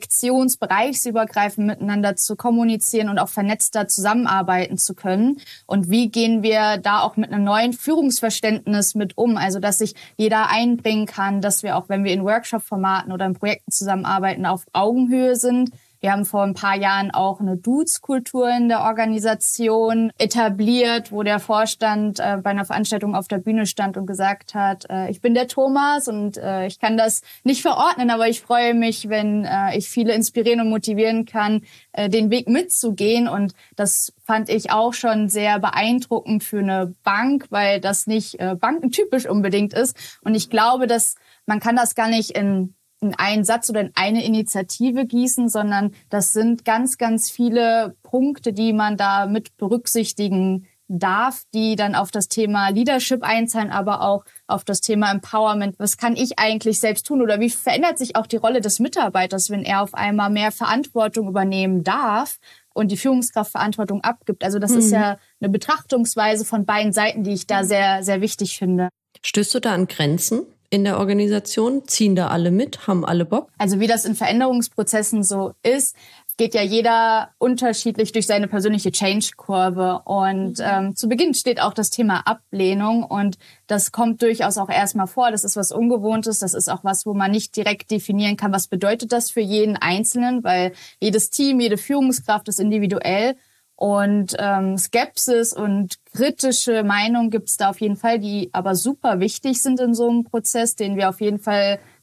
direktionsbereichsübergreifend miteinander zu kommunizieren und auch vernetzter zusammenarbeiten zu können. Und wie gehen wir da auch mit einem neuen Führungsverständnis mit um? Also, dass sich jeder einbringen kann, dass wir auch, wenn wir in Workshop-Formaten oder in Projekten zusammenarbeiten, auf Augenhöhe sind. Wir haben vor ein paar Jahren auch eine Dudes-Kultur in der Organisation etabliert, wo der Vorstand äh, bei einer Veranstaltung auf der Bühne stand und gesagt hat, äh, ich bin der Thomas und äh, ich kann das nicht verordnen, aber ich freue mich, wenn äh, ich viele inspirieren und motivieren kann, äh, den Weg mitzugehen. Und das fand ich auch schon sehr beeindruckend für eine Bank, weil das nicht äh, bankentypisch unbedingt ist. Und ich glaube, dass man kann das gar nicht in in einen Satz oder in eine Initiative gießen, sondern das sind ganz, ganz viele Punkte, die man da mit berücksichtigen darf, die dann auf das Thema Leadership einzahlen, aber auch auf das Thema Empowerment. Was kann ich eigentlich selbst tun oder wie verändert sich auch die Rolle des Mitarbeiters, wenn er auf einmal mehr Verantwortung übernehmen darf und die Führungskraft Verantwortung abgibt? Also das mhm. ist ja eine Betrachtungsweise von beiden Seiten, die ich da sehr, sehr wichtig finde. Stößt du da an Grenzen in der Organisation? Ziehen da alle mit? Haben alle Bock? Also wie das in Veränderungsprozessen so ist, geht ja jeder unterschiedlich durch seine persönliche Change-Kurve. Und ähm, zu Beginn steht auch das Thema Ablehnung. Und das kommt durchaus auch erstmal vor. Das ist was Ungewohntes. Das ist auch was, wo man nicht direkt definieren kann, was bedeutet das für jeden Einzelnen, weil jedes Team, jede Führungskraft ist individuell. Und ähm, Skepsis und kritische Meinungen gibt es da auf jeden Fall, die aber super wichtig sind in so einem Prozess, den wir auf jeden Fall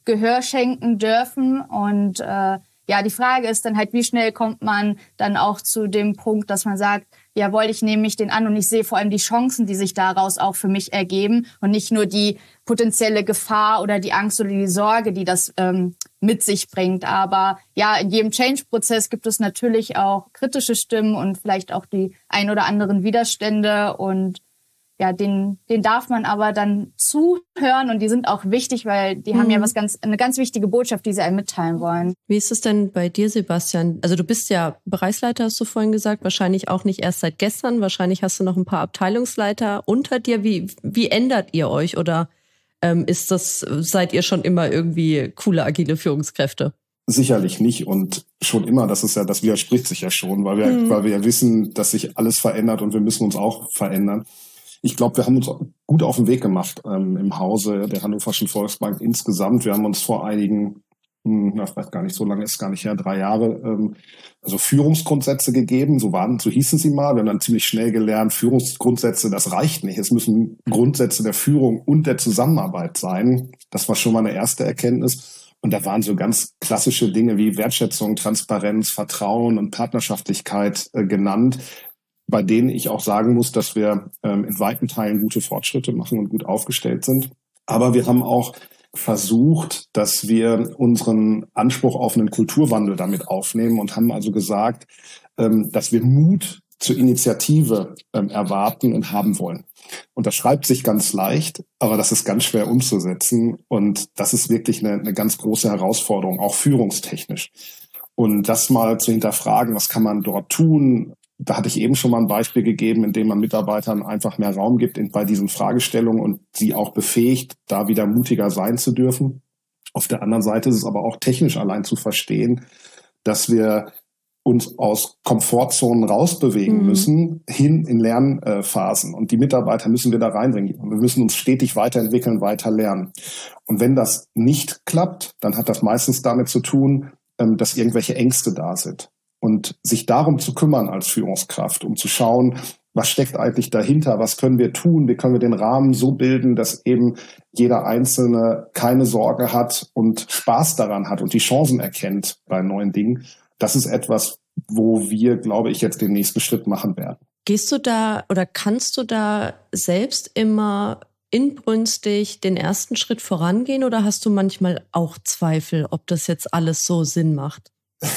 Gehör schenken dürfen. Und äh, ja, die Frage ist dann halt, wie schnell kommt man dann auch zu dem Punkt, dass man sagt, jawohl, ich nehme mich den an und ich sehe vor allem die Chancen, die sich daraus auch für mich ergeben und nicht nur die potenzielle Gefahr oder die Angst oder die Sorge, die das ähm, mit sich bringt. Aber ja, in jedem Change-Prozess gibt es natürlich auch kritische Stimmen und vielleicht auch die ein oder anderen Widerstände und ja, den, den darf man aber dann zuhören und die sind auch wichtig, weil die mhm. haben ja was ganz, eine ganz wichtige Botschaft, die sie einem mitteilen wollen. Wie ist es denn bei dir, Sebastian? Also du bist ja Bereichsleiter, hast du vorhin gesagt, wahrscheinlich auch nicht erst seit gestern, wahrscheinlich hast du noch ein paar Abteilungsleiter unter dir. Wie, wie ändert ihr euch oder ähm, ist das, seid ihr schon immer irgendwie coole, agile Führungskräfte? Sicherlich nicht und schon immer, das ist ja, das widerspricht sich ja schon, weil wir, mhm. weil wir ja wissen, dass sich alles verändert und wir müssen uns auch verändern. Ich glaube, wir haben uns gut auf den Weg gemacht ähm, im Hause der Hannoverschen Volksbank insgesamt. Wir haben uns vor einigen, na, vielleicht gar nicht so lange, ist gar nicht her, drei Jahre, ähm, also Führungsgrundsätze gegeben. So waren, so hießen sie mal. Wir haben dann ziemlich schnell gelernt, Führungsgrundsätze, das reicht nicht. Es müssen Grundsätze der Führung und der Zusammenarbeit sein. Das war schon mal eine erste Erkenntnis. Und da waren so ganz klassische Dinge wie Wertschätzung, Transparenz, Vertrauen und Partnerschaftlichkeit äh, genannt, bei denen ich auch sagen muss, dass wir ähm, in weiten Teilen gute Fortschritte machen und gut aufgestellt sind. Aber wir haben auch versucht, dass wir unseren Anspruch auf einen Kulturwandel damit aufnehmen und haben also gesagt, ähm, dass wir Mut zur Initiative ähm, erwarten und haben wollen. Und das schreibt sich ganz leicht, aber das ist ganz schwer umzusetzen. Und das ist wirklich eine, eine ganz große Herausforderung, auch führungstechnisch. Und das mal zu hinterfragen, was kann man dort tun? Da hatte ich eben schon mal ein Beispiel gegeben, in dem man Mitarbeitern einfach mehr Raum gibt in, bei diesen Fragestellungen und sie auch befähigt, da wieder mutiger sein zu dürfen. Auf der anderen Seite ist es aber auch technisch allein zu verstehen, dass wir uns aus Komfortzonen rausbewegen mhm. müssen, hin in Lernphasen. Und die Mitarbeiter müssen wir da reinbringen. Und wir müssen uns stetig weiterentwickeln, weiter lernen. Und wenn das nicht klappt, dann hat das meistens damit zu tun, dass irgendwelche Ängste da sind. Und sich darum zu kümmern als Führungskraft, um zu schauen, was steckt eigentlich dahinter, was können wir tun, wie können wir den Rahmen so bilden, dass eben jeder Einzelne keine Sorge hat und Spaß daran hat und die Chancen erkennt bei neuen Dingen. Das ist etwas, wo wir, glaube ich, jetzt den nächsten Schritt machen werden. Gehst du da oder kannst du da selbst immer inbrünstig den ersten Schritt vorangehen oder hast du manchmal auch Zweifel, ob das jetzt alles so Sinn macht?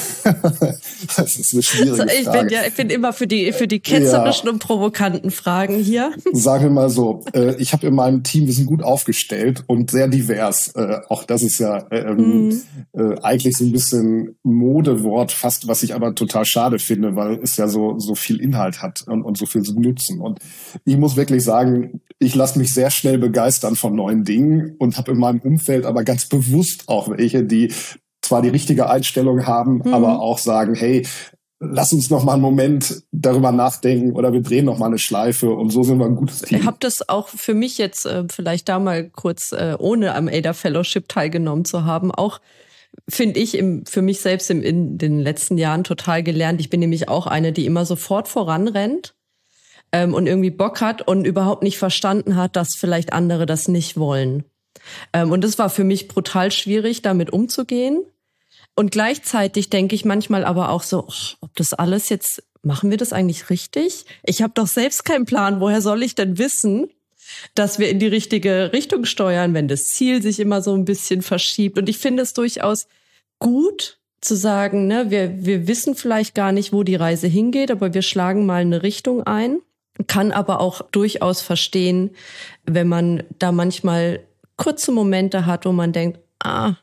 Das ist eine schwierige also ich Frage. Bin ja, ich bin immer für die für die ketzerischen ja. und provokanten Fragen hier. Sagen wir mal so, äh, ich habe in meinem Team, wir sind gut aufgestellt und sehr divers. Äh, auch das ist ja ähm, mhm. äh, eigentlich so ein bisschen Modewort fast, was ich aber total schade finde, weil es ja so so viel Inhalt hat und, und so viel Nutzen. Und ich muss wirklich sagen, ich lasse mich sehr schnell begeistern von neuen Dingen und habe in meinem Umfeld aber ganz bewusst auch welche, die zwar die richtige Einstellung haben, mhm. aber auch sagen, hey, lass uns noch mal einen Moment darüber nachdenken oder wir drehen noch mal eine Schleife und so sind wir ein gutes Team. Ich habe das auch für mich jetzt äh, vielleicht da mal kurz, äh, ohne am A D A Fellowship teilgenommen zu haben, auch finde ich im, für mich selbst im, in den letzten Jahren total gelernt. Ich bin nämlich auch eine, die immer sofort voranrennt ähm, und irgendwie Bock hat und überhaupt nicht verstanden hat, dass vielleicht andere das nicht wollen. Ähm, und das war für mich brutal schwierig, damit umzugehen. Und gleichzeitig denke ich manchmal aber auch so, oh, ob das alles jetzt, machen wir das eigentlich richtig? Ich habe doch selbst keinen Plan, woher soll ich denn wissen, dass wir in die richtige Richtung steuern, wenn das Ziel sich immer so ein bisschen verschiebt. Und ich finde es durchaus gut zu sagen, ne, wir, wir wissen vielleicht gar nicht, wo die Reise hingeht, aber wir schlagen mal eine Richtung ein. Kann aber auch durchaus verstehen, wenn man da manchmal kurze Momente hat, wo man denkt, ah,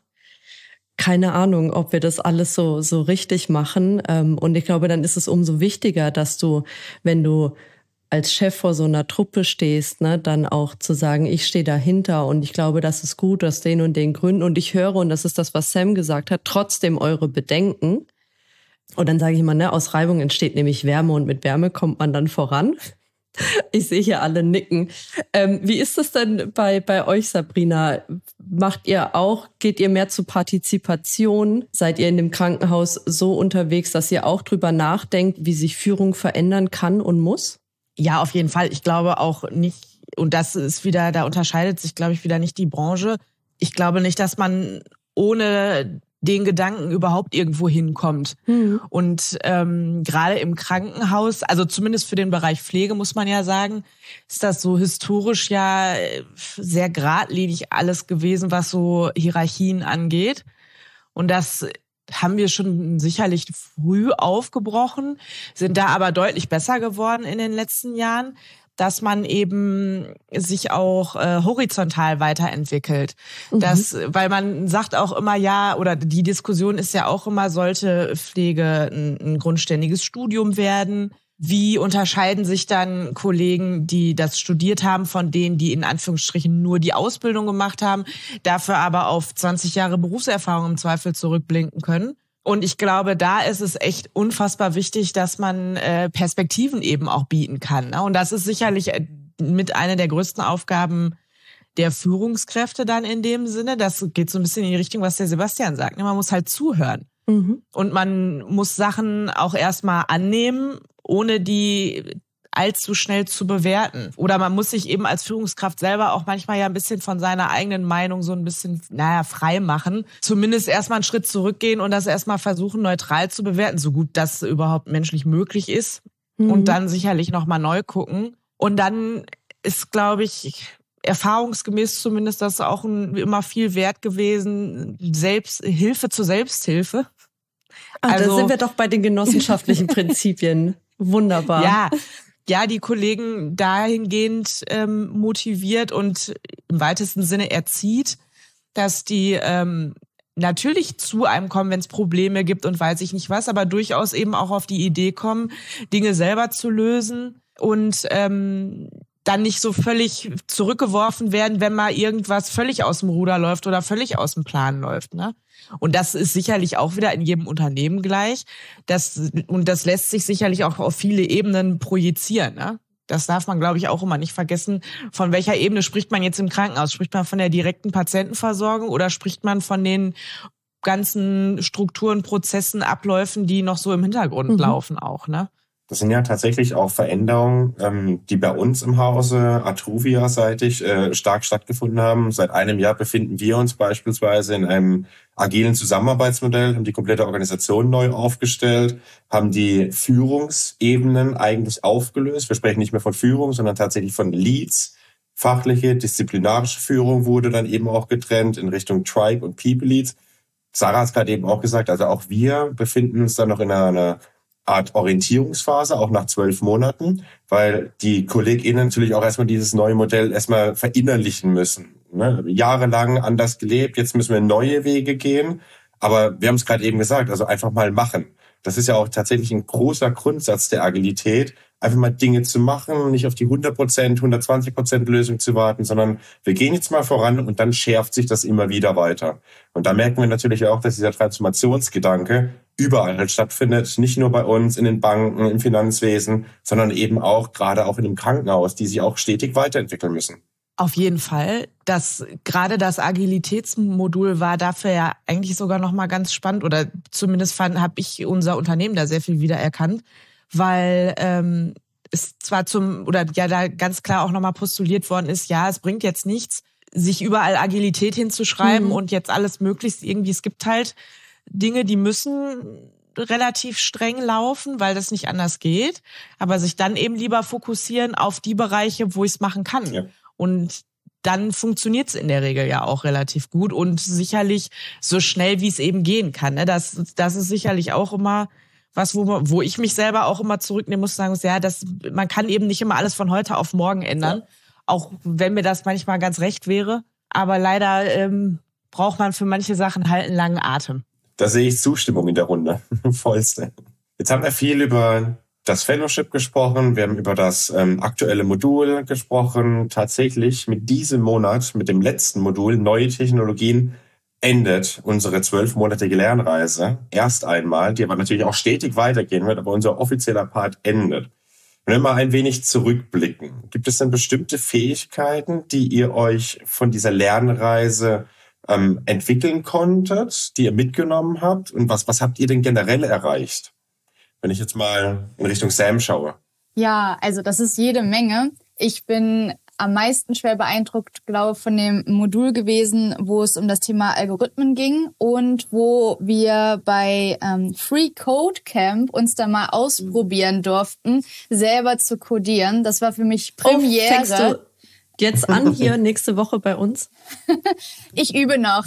keine Ahnung, ob wir das alles so so richtig machen. Und ich glaube, dann ist es umso wichtiger, dass du, wenn du als Chef vor so einer Truppe stehst, ne, dann auch zu sagen, ich stehe dahinter und ich glaube, das ist gut aus den und den Gründen und ich höre, und das ist das, was Sam gesagt hat, trotzdem eure Bedenken. Und dann sage ich immer, ne, aus Reibung entsteht nämlich Wärme und mit Wärme kommt man dann voran. Ich sehe hier alle nicken. Ähm, wie ist das denn bei, bei euch, Sabrina? Macht ihr auch, geht ihr mehr zu Partizipation? Seid ihr in dem Krankenhaus so unterwegs, dass ihr auch drüber nachdenkt, wie sich Führung verändern kann und muss? Ja, auf jeden Fall. Ich glaube auch nicht, und das ist wieder, da unterscheidet sich, glaube ich, wieder nicht die Branche. Ich glaube nicht, dass man ohne den Gedanken überhaupt irgendwo hinkommt. Mhm. Und ähm, gerade im Krankenhaus, also zumindest für den Bereich Pflege, muss man ja sagen, ist das so historisch ja sehr geradlinig alles gewesen, was so Hierarchien angeht. Und das haben wir schon sicherlich früh aufgebrochen, sind da aber deutlich besser geworden in den letzten Jahren, dass man eben sich auch äh, horizontal weiterentwickelt. Mhm. Das, weil man sagt auch immer, ja, oder die Diskussion ist ja auch immer, sollte Pflege ein, ein grundständiges Studium werden? Wie unterscheiden sich dann Kollegen, die das studiert haben, von denen, die in Anführungsstrichen nur die Ausbildung gemacht haben, dafür aber auf zwanzig Jahre Berufserfahrung im Zweifel zurückblinken können? Und ich glaube, da ist es echt unfassbar wichtig, dass man äh, Perspektiven eben auch bieten kann. Ne? Und das ist sicherlich mit einer der größten Aufgaben der Führungskräfte dann in dem Sinne. Das geht so ein bisschen in die Richtung, was der Sebastian sagt. Ne? Man muss halt zuhören. Mhm. Und man muss Sachen auch erstmal annehmen, ohne die allzu schnell zu bewerten. Oder man muss sich eben als Führungskraft selber auch manchmal ja ein bisschen von seiner eigenen Meinung so ein bisschen, naja, frei machen. Zumindest erstmal einen Schritt zurückgehen und das erstmal versuchen, neutral zu bewerten, so gut das überhaupt menschlich möglich ist. Mhm. Und dann sicherlich nochmal neu gucken. Und dann ist, glaube ich, erfahrungsgemäß zumindest das auch ein, immer viel wert gewesen, Selbst, Hilfe zur Selbsthilfe. Ach, also, da sind wir doch bei den genossenschaftlichen Prinzipien. Wunderbar. Ja, ja, die Kollegen dahingehend ähm, motiviert und im weitesten Sinne erzieht, dass die ähm, natürlich zu einem kommen, wenn es Probleme gibt und weiß ich nicht was, aber durchaus eben auch auf die Idee kommen, Dinge selber zu lösen und ähm, dann nicht so völlig zurückgeworfen werden, wenn mal irgendwas völlig aus dem Ruder läuft oder völlig aus dem Plan läuft, ne? Und das ist sicherlich auch wieder in jedem Unternehmen gleich. Das, und das lässt sich sicherlich auch auf viele Ebenen projizieren, ne? Das darf man, glaube ich, auch immer nicht vergessen. Von welcher Ebene spricht man jetzt im Krankenhaus? Spricht man von der direkten Patientenversorgung oder spricht man von den ganzen Strukturen, Prozessen, Abläufen, die noch so im Hintergrund mhm. laufen auch, ne? Das sind ja tatsächlich auch Veränderungen, ähm, die bei uns im Hause Atruvia-seitig äh, stark stattgefunden haben. Seit einem Jahr befinden wir uns beispielsweise in einem agilen Zusammenarbeitsmodell, haben die komplette Organisation neu aufgestellt, haben die Führungsebenen eigentlich aufgelöst. Wir sprechen nicht mehr von Führung, sondern tatsächlich von Leads. Fachliche, disziplinarische Führung wurde dann eben auch getrennt in Richtung Tribe und People Leads. Sarah hat es gerade eben auch gesagt, also auch wir befinden uns dann noch in einer Art Orientierungsphase, auch nach zwölf Monaten, weil die KollegInnen natürlich auch erstmal dieses neue Modell erstmal verinnerlichen müssen. Ne? Jahrelang anders gelebt, jetzt müssen wir neue Wege gehen. Aber wir haben es gerade eben gesagt, also einfach mal machen. Das ist ja auch tatsächlich ein großer Grundsatz der Agilität, einfach mal Dinge zu machen, nicht auf die hundert Prozent, hundertzwanzig Prozent Lösung zu warten, sondern wir gehen jetzt mal voran und dann schärft sich das immer wieder weiter. Und da merken wir natürlich auch, dass dieser Transformationsgedanke überall stattfindet, nicht nur bei uns in den Banken, im Finanzwesen, sondern eben auch gerade auch in dem Krankenhaus, die sich auch stetig weiterentwickeln müssen. Auf jeden Fall. Das, gerade das Agilitätsmodul war dafür ja eigentlich sogar noch mal ganz spannend, oder zumindest fand, habe ich unser Unternehmen da sehr viel wiedererkannt, weil ähm, es zwar zum, oder ja da ganz klar auch noch mal postuliert worden ist, ja, es bringt jetzt nichts, sich überall Agilität hinzuschreiben mhm. und jetzt alles möglichst irgendwie, es gibt halt Dinge, die müssen relativ streng laufen, weil das nicht anders geht, aber sich dann eben lieber fokussieren auf die Bereiche, wo ich es machen kann. Ja. Und dann funktioniert es in der Regel ja auch relativ gut und sicherlich so schnell, wie es eben gehen kann. Das, das ist sicherlich auch immer was, wo, man, wo ich mich selber auch immer zurücknehmen muss, sagen muss, ja, das, man kann eben nicht immer alles von heute auf morgen ändern, ja. Auch wenn mir das manchmal ganz recht wäre. Aber leider ähm, braucht man für manche Sachen halt einen langen Atem. Da sehe ich Zustimmung in der Runde. Vollste. Jetzt haben wir viel über das Fellowship gesprochen, wir haben über das ähm, aktuelle Modul gesprochen. Tatsächlich mit diesem Monat, mit dem letzten Modul, neue Technologien, endet unsere zwölfmonatige Lernreise erst einmal, die aber natürlich auch stetig weitergehen wird, aber unser offizieller Part endet. Wenn wir mal ein wenig zurückblicken, gibt es denn bestimmte Fähigkeiten, die ihr euch von dieser Lernreise ähm, entwickeln konntet, die ihr mitgenommen habt? Und was, was habt ihr denn generell erreicht? Wenn ich jetzt mal in Richtung Sam schaue. Ja, also das ist jede Menge. Ich bin am meisten schwer beeindruckt, glaube ich, von dem Modul gewesen, wo es um das Thema Algorithmen ging und wo wir bei ähm, Free Code Camp uns da mal ausprobieren durften, selber zu codieren. Das war für mich Premiere. Oh, fängst du jetzt an hier nächste Woche bei uns? Ich übe noch.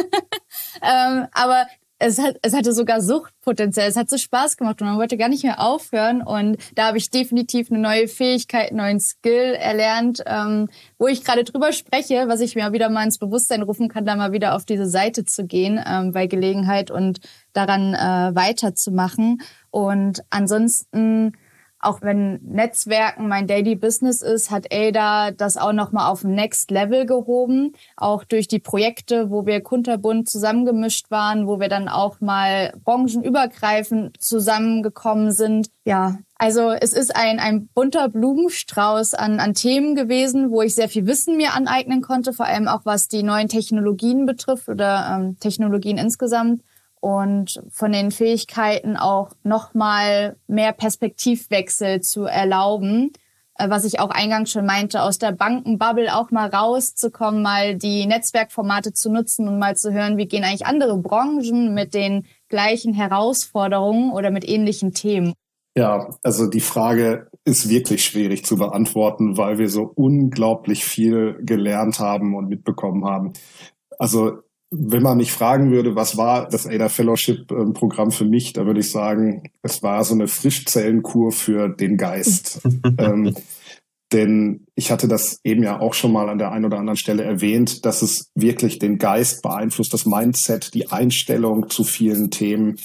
ähm, aber Es, hat, es hatte sogar Suchtpotenzial. Es hat so Spaß gemacht und man wollte gar nicht mehr aufhören. Und da habe ich definitiv eine neue Fähigkeit, einen neuen Skill erlernt, ähm, wo ich gerade drüber spreche, was ich mir wieder mal ins Bewusstsein rufen kann, da mal wieder auf diese Seite zu gehen ähm, bei Gelegenheit und daran äh, weiterzumachen. Und ansonsten, auch wenn Netzwerken mein Daily Business ist, hat Ada das auch nochmal auf ein Next Level gehoben. Auch durch die Projekte, wo wir kunterbunt zusammengemischt waren, wo wir dann auch mal branchenübergreifend zusammengekommen sind. Ja, also es ist ein, ein bunter Blumenstrauß an, an Themen gewesen, wo ich sehr viel Wissen mir aneignen konnte, vor allem auch was die neuen Technologien betrifft oder ähm, Technologien insgesamt. Und von den Fähigkeiten auch nochmal mehr Perspektivwechsel zu erlauben, was ich auch eingangs schon meinte, aus der Bankenbubble auch mal rauszukommen, mal die Netzwerkformate zu nutzen und mal zu hören, wie gehen eigentlich andere Branchen mit den gleichen Herausforderungen oder mit ähnlichen Themen. Ja, also die Frage ist wirklich schwierig zu beantworten, weil wir so unglaublich viel gelernt haben und mitbekommen haben. Also wenn man mich fragen würde, was war das Ada Fellowship-Programm für mich, da würde ich sagen, es war so eine Frischzellenkur für den Geist. ähm, denn ich hatte das eben ja auch schon mal an der einen oder anderen Stelle erwähnt, dass es wirklich den Geist beeinflusst, das Mindset, die Einstellung zu vielen Themen.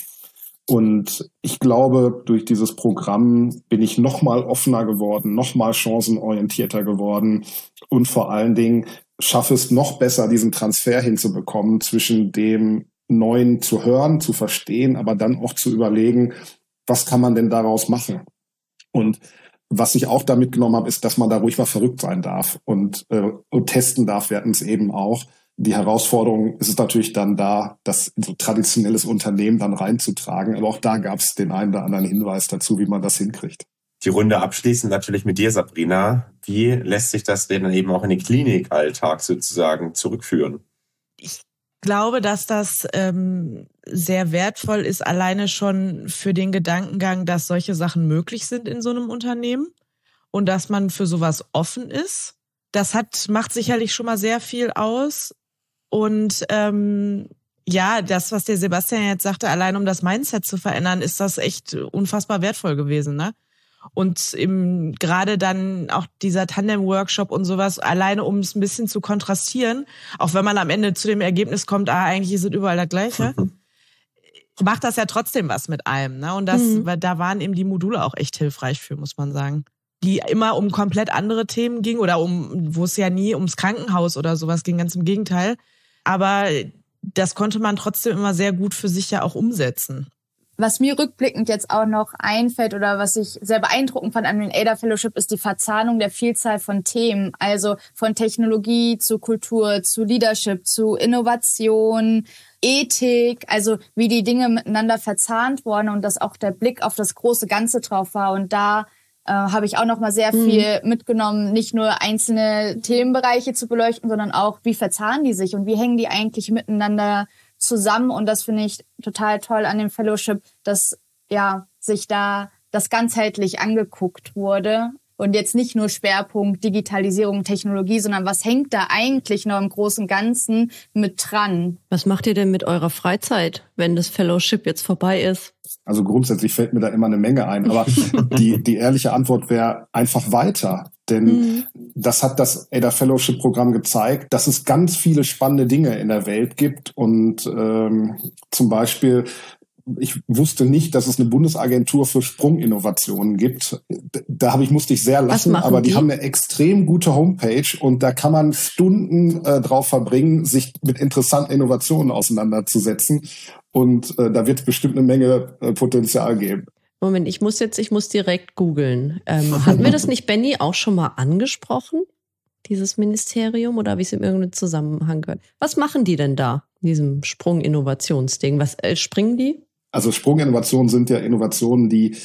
Und ich glaube, durch dieses Programm bin ich noch mal offener geworden, noch mal chancenorientierter geworden und vor allen Dingen schaffe es noch besser, diesen Transfer hinzubekommen zwischen dem Neuen zu hören, zu verstehen, aber dann auch zu überlegen, was kann man denn daraus machen? Und was ich auch da mitgenommen habe, ist, dass man da ruhig mal verrückt sein darf und, äh, und testen darf. Wir hatten es eben auch. Die Herausforderung ist es natürlich dann da, das in so traditionelles Unternehmen dann reinzutragen. Aber auch da gab es den einen oder anderen Hinweis dazu, wie man das hinkriegt. Die Runde abschließen natürlich mit dir, Sabrina. Wie lässt sich das denn eben auch in den Klinikalltag sozusagen zurückführen? Ich glaube, dass das ähm, sehr wertvoll ist, alleine schon für den Gedankengang, dass solche Sachen möglich sind in so einem Unternehmen und dass man für sowas offen ist. Das hat macht sicherlich schon mal sehr viel aus. Und ähm, ja, das, was der Sebastian jetzt sagte, allein um das Mindset zu verändern, ist das echt unfassbar wertvoll gewesen, ne? Und im, gerade dann auch dieser Tandem-Workshop und sowas, alleine um es ein bisschen zu kontrastieren, auch wenn man am Ende zu dem Ergebnis kommt, ah, eigentlich ist es überall das Gleiche, macht das ja trotzdem was mit einem, ne? Und das, mhm. da waren eben die Module auch echt hilfreich für, muss man sagen. Die immer um komplett andere Themen ging oder um, wo es ja nie ums Krankenhaus oder sowas ging, ganz im Gegenteil. Aber das konnte man trotzdem immer sehr gut für sich ja auch umsetzen. Was mir rückblickend jetzt auch noch einfällt oder was ich sehr beeindruckend fand an den Ada Fellowship ist die Verzahnung der Vielzahl von Themen. Also von Technologie zu Kultur, zu Leadership, zu Innovation, Ethik. Also wie die Dinge miteinander verzahnt wurden und dass auch der Blick auf das große Ganze drauf war. Und da äh, habe ich auch noch mal sehr viel mhm. mitgenommen, nicht nur einzelne Themenbereiche zu beleuchten, sondern auch, wie verzahnen die sich und wie hängen die eigentlich miteinander zusammen. Und das finde ich total toll an dem Fellowship, dass ja sich da das ganzheitlich angeguckt wurde und jetzt nicht nur Schwerpunkt Digitalisierung, Technologie, sondern was hängt da eigentlich noch im großen Ganzen mit dran? Was macht ihr denn mit eurer Freizeit, wenn das Fellowship jetzt vorbei ist? Also grundsätzlich fällt mir da immer eine Menge ein, aber die, die ehrliche Antwort wäre einfach weiter. Denn mhm. das hat das Ada Fellowship-Programm gezeigt, dass es ganz viele spannende Dinge in der Welt gibt. Und ähm, zum Beispiel, ich wusste nicht, dass es eine Bundesagentur für Sprunginnovationen gibt. Da habe ich musste ich sehr lachen, aber die? die haben eine extrem gute Homepage und da kann man Stunden äh, drauf verbringen, sich mit interessanten Innovationen auseinanderzusetzen. Und äh, da wird es bestimmt eine Menge äh, Potenzial geben. Moment, ich muss jetzt, ich muss direkt googeln. Ähm, hatten wir das nicht, Benni, auch schon mal angesprochen? Dieses Ministerium? Oder habe ich es in irgendeinem Zusammenhang gehört? Was machen die denn da, in diesem Sprung-Innovationsding? Was äh, springen die? Also Sprunginnovationen sind ja Innovationen, die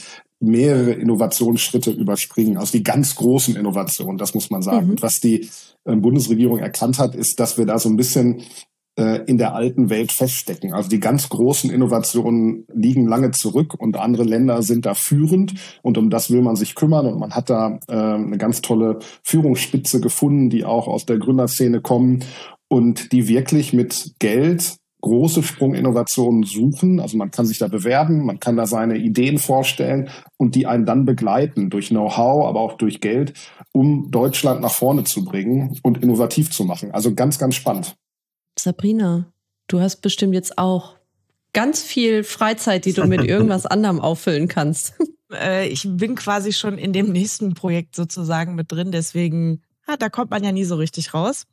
mehrere Innovationsschritte überspringen, also die ganz großen Innovationen, das muss man sagen. Mhm. Und was die äh, Bundesregierung erkannt hat, ist, dass wir da so ein bisschen äh, in der alten Welt feststecken. Also die ganz großen Innovationen liegen lange zurück und andere Länder sind da führend und um das will man sich kümmern und man hat da äh, eine ganz tolle Führungsspitze gefunden, die auch aus der Gründerszene kommen und die wirklich mit Geld große Sprunginnovationen suchen. Also man kann sich da bewerben, man kann da seine Ideen vorstellen und die einen dann begleiten durch Know-how, aber auch durch Geld, um Deutschland nach vorne zu bringen und innovativ zu machen. Also ganz, ganz spannend. Sabrina, du hast bestimmt jetzt auch ganz viel Freizeit, die du mit irgendwas anderem auffüllen kannst. Äh, ich bin quasi schon in dem nächsten Projekt sozusagen mit drin, deswegen, ja, da kommt man ja nie so richtig raus.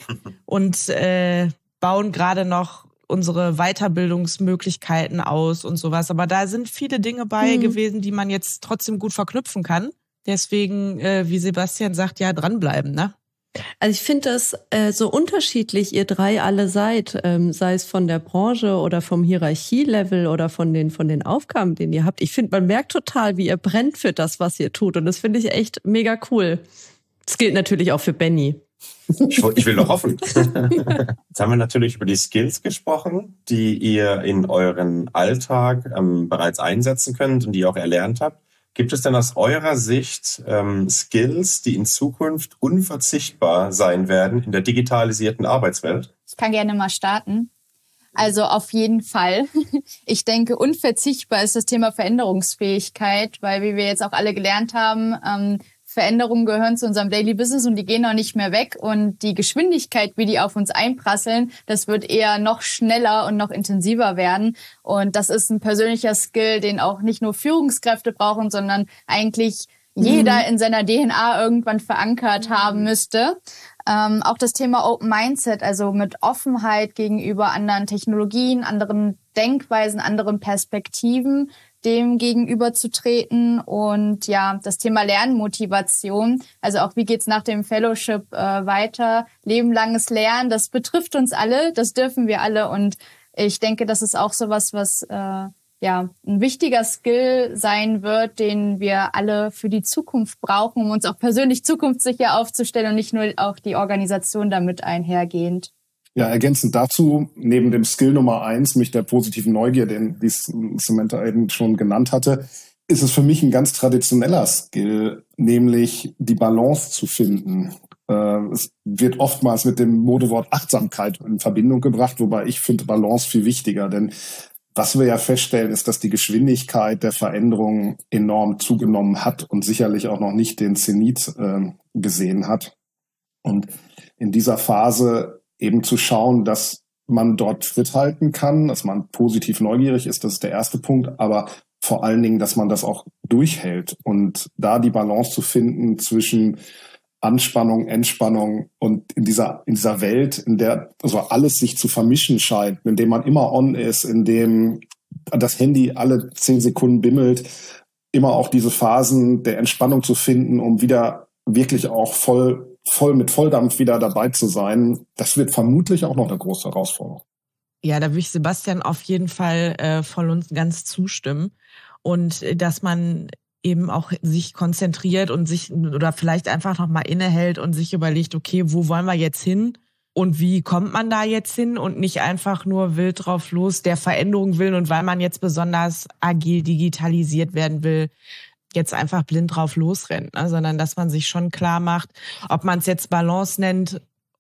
Und äh, bauen gerade noch unsere Weiterbildungsmöglichkeiten aus und sowas. Aber da sind viele Dinge bei mhm. gewesen, die man jetzt trotzdem gut verknüpfen kann. Deswegen, äh, wie Sebastian sagt, ja, dranbleiben, ne? Also ich finde das äh, so unterschiedlich, ihr drei alle seid, ähm, sei es von der Branche oder vom Hierarchielevel oder von den von den Aufgaben, den ihr habt. Ich finde, man merkt total, wie ihr brennt für das, was ihr tut. Und das finde ich echt mega cool. Das gilt natürlich auch für Benny. Ich, ich will doch hoffen. Jetzt haben wir natürlich über die Skills gesprochen, die ihr in euren Alltag ähm, bereits einsetzen könnt und die ihr auch erlernt habt. Gibt es denn aus eurer Sicht ähm, Skills, die in Zukunft unverzichtbar sein werden in der digitalisierten Arbeitswelt? Ich kann gerne mal starten. Also auf jeden Fall. Ich denke, unverzichtbar ist das Thema Veränderungsfähigkeit, weil wie wir jetzt auch alle gelernt haben, ähm, Veränderungen gehören zu unserem Daily Business und die gehen auch nicht mehr weg. Und die Geschwindigkeit, wie die auf uns einprasseln, das wird eher noch schneller und noch intensiver werden. Und das ist ein persönlicher Skill, den auch nicht nur Führungskräfte brauchen, sondern eigentlich mhm. jeder in seiner D N A irgendwann verankert haben müsste. Ähm, auch das Thema Open Mindset, also mit Offenheit gegenüber anderen Technologien, anderen Denkweisen, anderen Perspektiven, dem gegenüberzutreten und ja, das Thema Lernmotivation, also auch wie geht's nach dem Fellowship äh, weiter, lebenlanges Lernen, das betrifft uns alle, das dürfen wir alle und ich denke, das ist auch sowas, was äh, ja ein wichtiger Skill sein wird, den wir alle für die Zukunft brauchen, um uns auch persönlich zukunftssicher aufzustellen und nicht nur auch die Organisation damit einhergehend. Ja, ergänzend dazu, neben dem Skill Nummer eins, mich der positiven Neugier, den die Samantha eben schon genannt hatte, ist es für mich ein ganz traditioneller Skill, nämlich die Balance zu finden. Es wird oftmals mit dem Modewort Achtsamkeit in Verbindung gebracht, wobei ich finde Balance viel wichtiger, denn was wir ja feststellen, ist, dass die Geschwindigkeit der Veränderung enorm zugenommen hat und sicherlich auch noch nicht den Zenit äh, gesehen hat. Und in dieser Phase eben zu schauen, dass man dort Schritt halten kann, dass man positiv neugierig ist, das ist der erste Punkt, aber vor allen Dingen, dass man das auch durchhält und da die Balance zu finden zwischen Anspannung, Entspannung und in dieser in dieser Welt, in der also alles sich zu vermischen scheint, in dem man immer on ist, in dem das Handy alle zehn Sekunden bimmelt, immer auch diese Phasen der Entspannung zu finden, um wieder wirklich auch voll voll mit Volldampf wieder dabei zu sein, das wird vermutlich auch noch eine große Herausforderung. Ja, da würde ich Sebastian auf jeden Fall äh, voll und ganz zustimmen. Und äh, dass man eben auch sich konzentriert und sich oder vielleicht einfach nochmal innehält und sich überlegt, okay, wo wollen wir jetzt hin und wie kommt man da jetzt hin und nicht einfach nur wild drauf los der Veränderung will und weil man jetzt besonders agil digitalisiert werden will, jetzt einfach blind drauf losrennt, ne? Sondern dass man sich schon klar macht, ob man es jetzt Balance nennt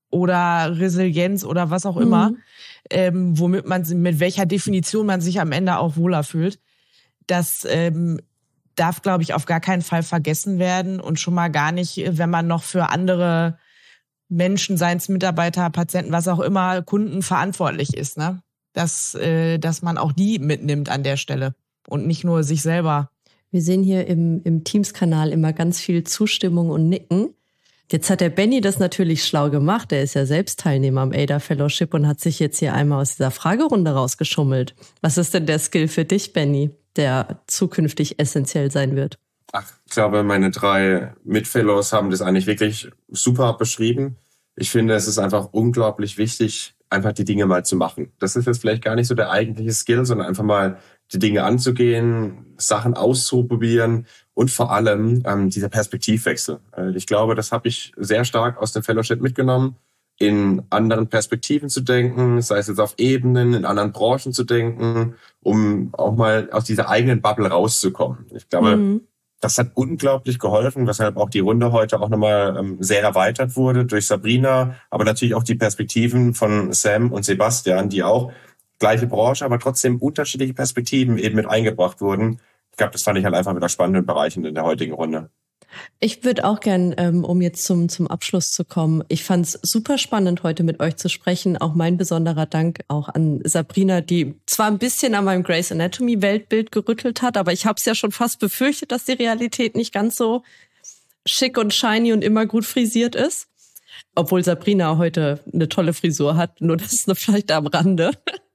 oder Resilienz oder was auch immer, mhm. ähm, womit man, mit welcher Definition man sich am Ende auch wohler fühlt. Das ähm, darf, glaube ich, auf gar keinen Fall vergessen werden und schon mal gar nicht, wenn man noch für andere Menschen, seien es Mitarbeiter, Patienten, was auch immer, Kunden verantwortlich ist, ne? Dass, äh, dass man auch die mitnimmt an der Stelle und nicht nur sich selber. Wir sehen hier im, im Teams-Kanal immer ganz viel Zustimmung und Nicken. Jetzt hat der Benny das natürlich schlau gemacht. Er ist ja selbst Teilnehmer am A D A Fellowship und hat sich jetzt hier einmal aus dieser Fragerunde rausgeschummelt. Was ist denn der Skill für dich, Benny, der zukünftig essentiell sein wird? Ach, ich glaube, meine drei Mitfellows haben das eigentlich wirklich super beschrieben. Ich finde, es ist einfach unglaublich wichtig, einfach die Dinge mal zu machen. Das ist jetzt vielleicht gar nicht so der eigentliche Skill, sondern einfach mal die Dinge anzugehen, Sachen auszuprobieren und vor allem ähm, dieser Perspektivwechsel. Äh, ich glaube, das habe ich sehr stark aus dem Fellowship mitgenommen, in anderen Perspektiven zu denken, sei es jetzt auf Ebenen, in anderen Branchen zu denken, um auch mal aus dieser eigenen Bubble rauszukommen. Ich glaube, mhm. das hat unglaublich geholfen, weshalb auch die Runde heute auch nochmal ähm, sehr erweitert wurde durch Sabrina, aber natürlich auch die Perspektiven von Sam und Sebastian, die auch gleiche Branche, aber trotzdem unterschiedliche Perspektiven eben mit eingebracht wurden. Ich glaube, das fand ich halt einfach wieder spannend und bereichernd in der heutigen Runde. Ich würde auch gern, ähm, um jetzt zum zum Abschluss zu kommen, ich fand es super spannend, heute mit euch zu sprechen. Auch mein besonderer Dank auch an Sabrina, die zwar ein bisschen an meinem Grey's Anatomy Weltbild gerüttelt hat, aber ich habe es ja schon fast befürchtet, dass die Realität nicht ganz so schick und shiny und immer gut frisiert ist. Obwohl Sabrina heute eine tolle Frisur hat, nur das ist vielleicht am Rande.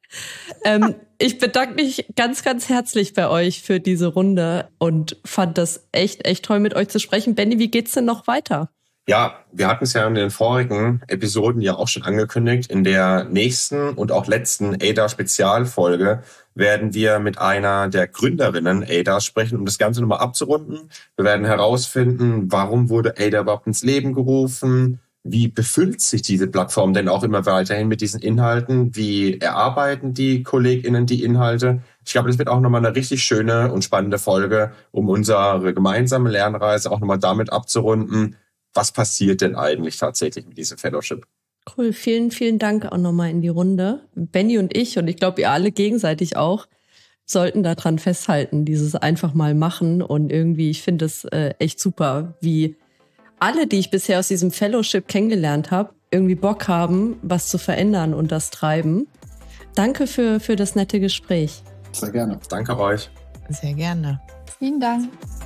ähm, ich bedanke mich ganz, ganz herzlich bei euch für diese Runde und fand das echt, echt toll, mit euch zu sprechen. Benni, wie geht's denn noch weiter? Ja, wir hatten es ja in den vorigen Episoden ja auch schon angekündigt. In der nächsten und auch letzten A D A-Spezialfolge werden wir mit einer der Gründerinnen A D A sprechen, um das Ganze nochmal abzurunden. Wir werden herausfinden, warum wurde A D A überhaupt ins Leben gerufen? Wie befüllt sich diese Plattform denn auch immer weiterhin mit diesen Inhalten? Wie erarbeiten die KollegInnen die Inhalte? Ich glaube, das wird auch nochmal eine richtig schöne und spannende Folge, um unsere gemeinsame Lernreise auch nochmal damit abzurunden. Was passiert denn eigentlich tatsächlich mit diesem Fellowship? Cool, vielen, vielen Dank auch nochmal in die Runde. Benni und ich, und ich glaube, ihr alle gegenseitig auch, sollten daran festhalten, dieses einfach mal machen. Und irgendwie, ich finde es äh, echt super, wie alle, die ich bisher aus diesem Fellowship kennengelernt habe, irgendwie Bock haben, was zu verändern und das treiben. Danke für, für das nette Gespräch. Sehr gerne. Danke euch. Sehr gerne. Vielen Dank.